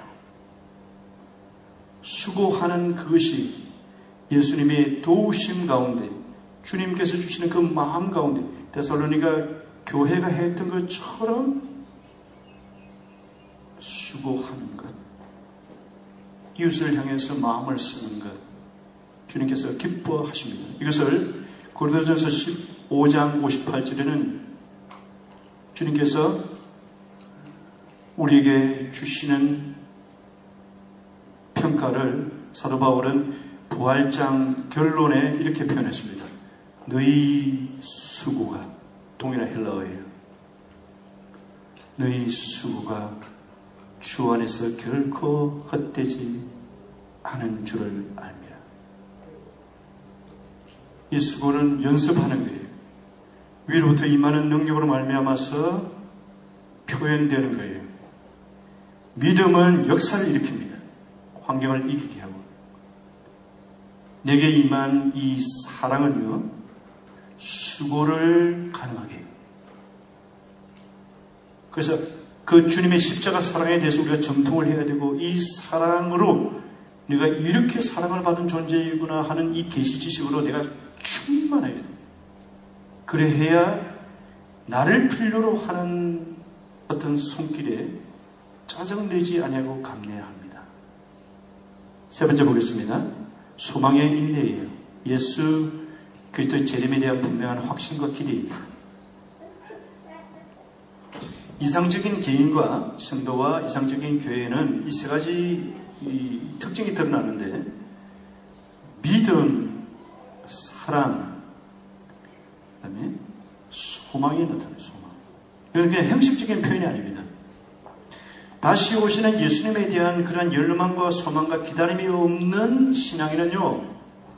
수고하는 그것이 예수님의 도우심 가운데 주님께서 주시는 그 마음 가운데 데살로니가 교회가 했던 것처럼 수고하는 것, 이웃을 향해서 마음을 쓰는 것, 주님께서 기뻐하십니다. 이것을 고린도전서 15장 58절에는 주님께서 우리에게 주시는 평가를 사도 바울은 부활장 결론에 이렇게 표현했습니다. 너희 수고가, 동일한 헬라어예요. 너희 수고가 주 안에서 결코 헛되지 않은 줄을 압니다. 이 수고는 연습하는 거예요. 위로부터 임하는 능력으로 말미암아서 표현되는 거예요. 믿음은 역사를 일으킵니다. 환경을 이기게 하고. 내게 임한 이 사랑은요, 수고를 가능하게 해요. 그래서 그 주님의 십자가 사랑에 대해서 우리가 정통을 해야 되고, 이 사랑으로 내가 이렇게 사랑을 받은 존재이구나 하는 이 계시 지식으로 내가 충만해야 돼요. 그래야 나를 필요로 하는 어떤 손길에 짜증내지 아니하고 감내해야 합니다. 세 번째 보겠습니다. 소망의 인내예요. 예수 그리스도의 재림에 대한 분명한 확신과 기대입니다. 이상적인 개인과 성도와 이상적인 교회에는 이 세 가지 특징이 드러나는데, 믿음, 사랑, 그 다음에 소망이 나타나요. 소망. 이건 그냥 형식적인 표현이 아닙니다. 다시 오시는 예수님에 대한 그런 열망과 소망과 기다림이 없는 신앙인은요,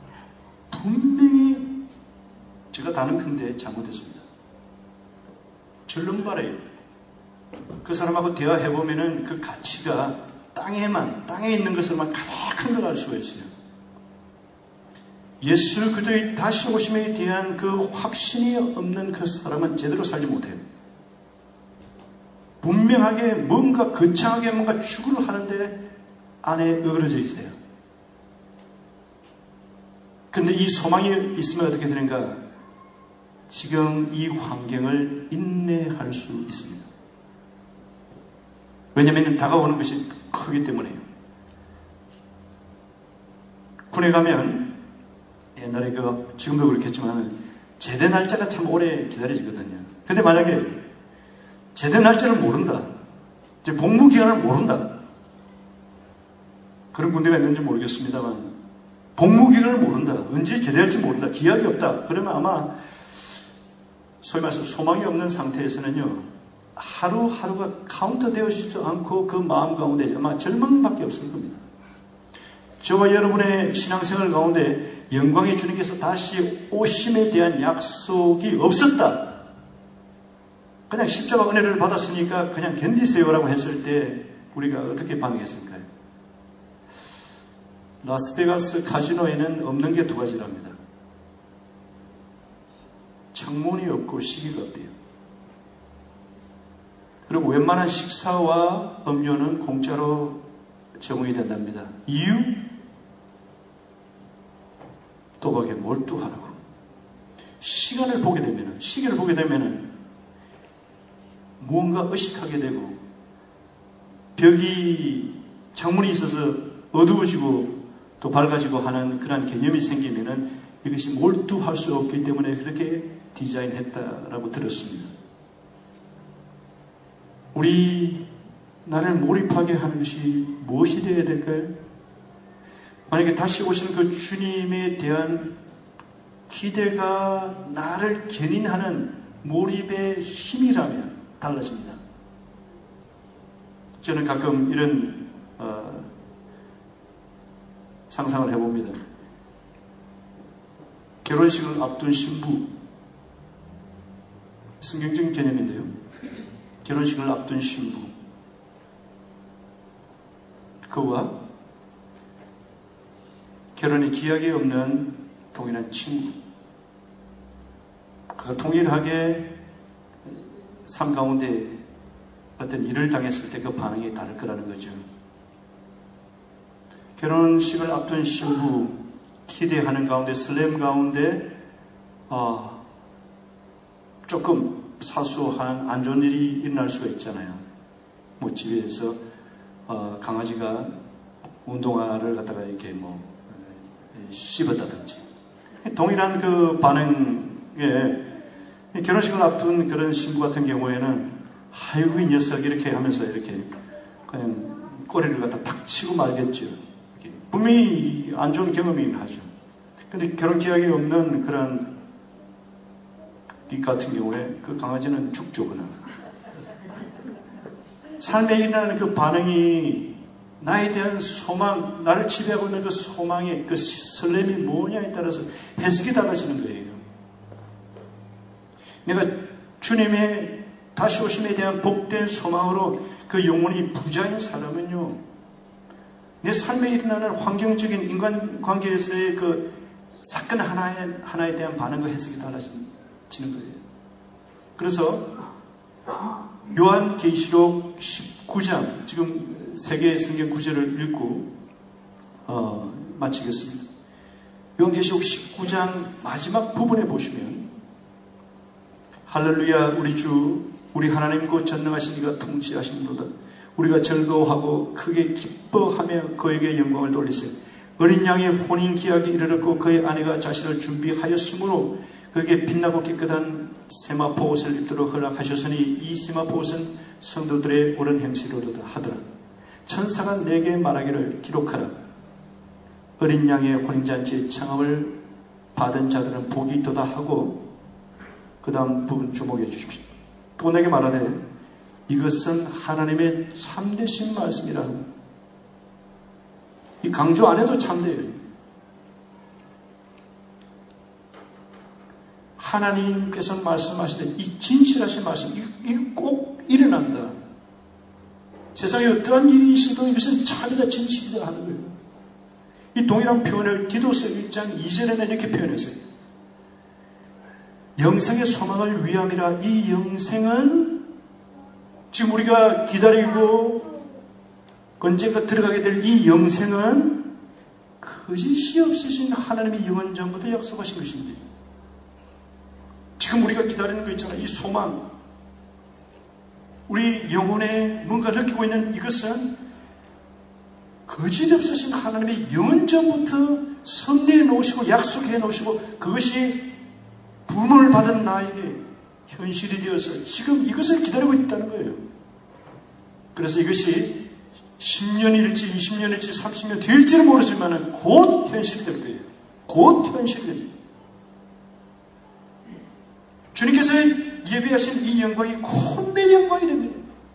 분명히 제가 다는근데 잘못했습니다. 절름발이에요. 그 사람하고 대화해보면은 그 가치가 땅에 있는 것으로만 가장 큰 걸 알 수가 있어요. 예수 그리스도의 다시 오심에 대한 그 확신이 없는 그 사람은 제대로 살지 못해요. 분명하게 뭔가 거창하게 뭔가 추구를 하는데 안에 어그러져 있어요. 그런데 이 소망이 있으면 어떻게 되는가? 지금 이 환경을 인내할 수 있습니다. 왜냐하면 다가오는 것이 크기 때문에요. 군에 가면 옛날에 지금도 그렇겠지만 제대 날짜가 참 오래 기다려지거든요. 근데 만약에 제대 날짜를 모른다, 이제 복무 기간을 모른다, 그런 군대가 있는지 모르겠습니다만 복무 기간을 모른다, 언제 제대할지 모른다, 기약이 없다, 그러면 아마 소위 말해서 소망이 없는 상태에서는요, 하루하루가 카운트 되어지지도 않고 그 마음 가운데 아마 절망밖에 없을 겁니다. 저와 여러분의 신앙생활 가운데 영광의 주님께서 다시 오심에 대한 약속이 없었다, 그냥 십자가 은혜를 받았으니까 그냥 견디세요라고 했을 때 우리가 어떻게 반응했을까요? 라스베가스 카지노에는 없는 게 두 가지랍니다. 창문이 없고 시계가 없대요. 그리고 웬만한 식사와 음료는 공짜로 제공이 된답니다. 이유? 도박에 몰두하라고. 시계를 보게 되면은 무언가 의식하게 되고, 창문이 있어서 어두워지고 또 밝아지고 하는 그런 개념이 생기면은 이것이 몰두할 수 없기 때문에 그렇게 디자인했다라고 들었습니다. 나를 몰입하게 하는 것이 무엇이 되어야 될까요? 만약에 다시 오시는 그 주님에 대한 기대가 나를 견인하는 몰입의 힘이라면 달라집니다. 저는 가끔 이런 상상을 해봅니다. 결혼식을 앞둔 신부, 성경적인 개념인데요. 결혼식을 앞둔 신부, 그와 결혼에 기약이 없는 동일한 친구, 그가 동일하게 삶 가운데 어떤 일을 당했을 때 그 반응이 다를 거라는 거죠. 결혼식을 앞둔 신부, 기대하는 가운데, 설렘 가운데 조금 사소한 안 좋은 일이 일어날 수가 있잖아요. 뭐 집에서 강아지가 운동화를 갖다가 이렇게 씹었다든지, 동일한 그 반응에 결혼식을 앞둔 그런 신부 같은 경우에는 아이고 이 녀석 이렇게 하면서 이렇게 그냥 꼬리를 갖다 탁 치고 말겠죠. 분명히 안 좋은 경험이긴 하죠. 그런데 결혼 기약이 없는 그런 이 같은 경우에 그 강아지는 죽죠. 그냥 삶에 일어나는 그 반응이 나에 대한 소망, 나를 지배하고 있는 그 소망의 그 설렘이 뭐냐에 따라서 해석이 달라지는 거예요. 내가 주님의 다시 오심에 대한 복된 소망으로 그 영혼이 부자인 사람은요, 내 삶에 일어나는 환경적인 인간관계에서의 그 사건 하나에 대한 반응과 해석이 달라지는 거예요. 그래서 요한계시록 19장, 지금 세 개의 성경 구절을 읽고 마치겠습니다. 요한계시록 19장 마지막 부분에 보시면, 할렐루야, 우리 주 우리 하나님 곧 전능하신 이가 통치하시는도다. 우리가 즐거워하고 크게 기뻐하며 그에게 영광을 돌리세요. 어린 양의 혼인 기약이 이르렀고 그의 아내가 자신을 준비하였으므로 그에게 빛나고 깨끗한 세마포 옷을 입도록 허락하셨으니 이 세마포 옷은 성도들의 옳은 행실로다 하더라. 천사가 내게 말하기를 기록하라. 어린 양의 혼인잔치의 창함을 받은 자들은 복이 있도다 하고, 그 다음 부분 주목해 주십시오. 또 내게 말하되 이것은 하나님의 참되신 말씀이라고. 이 강조 안 해도 참돼요. 하나님께서 말씀하시되 이 진실하신 말씀, 이거 꼭 일어난다. 세상에 어떠한 일이 있어도 이것은 참이다, 진실이다 하는 거예요. 이 동일한 표현을 디도서 1장 2절에는 이렇게 표현했어요. 영생의 소망을 위함이라. 이 영생은 지금 우리가 기다리고 언젠가 들어가게 될 이 영생은 거짓이 없으신 하나님이 영원 전부터 약속하신 것입니다. 지금 우리가 기다리는 거 있잖아요. 이 소망, 우리 영혼에 뭔가 느끼고 있는 이것은 거짓 없으신 하나님이 영원 전부터 섭리해 놓으시고 약속해 놓으시고, 그것이 부름을 받은 나에게 현실이 되어서 지금 이것을 기다리고 있다는 거예요. 그래서 이것이 10년일지 20년일지 30년 될지는 모르지만 곧 현실이 될 거예요. 곧 현실이 됩니다. 주님께서 예비하신 이 영광이 곧 내 영광이 됩니다.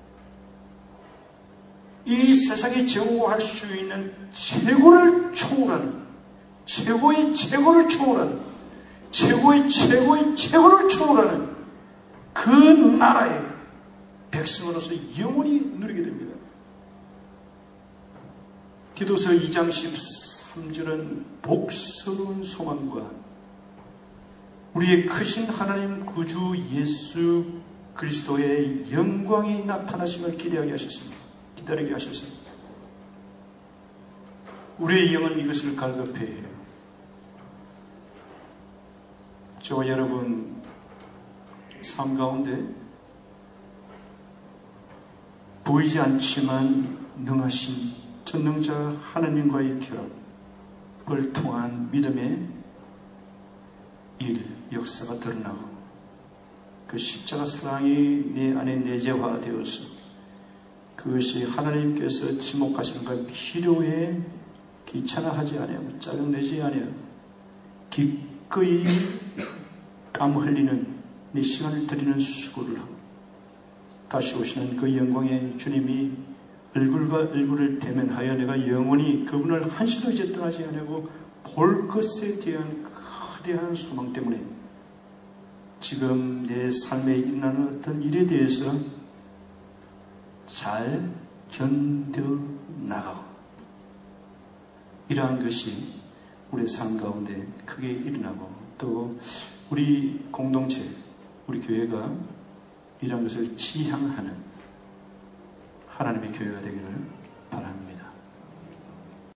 이 세상이 제공할 수 있는 최고를 초월하는, 최고의 최고를 초월하는, 최고의 최고의 최고를 초월하는 그 나라의 백성으로서 영원히 누리게 됩니다. 디도서 2장 13절은 복스러운 소망과 우리의 크신 하나님 구주 예수 그리스도의 영광이 나타나심을 기대하게 하셨습니다. 기다리게 하셨습니다. 우리의 영은 이것을 갈급해야 해요. 저와 여러분 삶 가운데 보이지 않지만 능하신 전능자 하나님과의 결합을 통한 믿음의 일, 역사가 드러나고, 그 십자가 사랑이 내 안에 내재화되어서 그것이 하나님께서 지목하시는 것 필요에 귀찮아하지 아니하고 짜증내지 아니하고 기꺼이 땀 흘리는 내 시간을 드리는 수고를 하고, 다시 오시는 그 영광의 주님이 얼굴과 얼굴을 대면하여 내가 영원히 그분을 한시도 이제 떠나지 아니하고 볼 것에 대한 거대한 소망 때문에 지금 내 삶에 일어나는 어떤 일에 대해서 잘 견뎌나가고, 이러한 것이 우리 삶 가운데 크게 일어나고, 또 우리 공동체, 우리 교회가 이러한 것을 지향하는 하나님의 교회가 되기를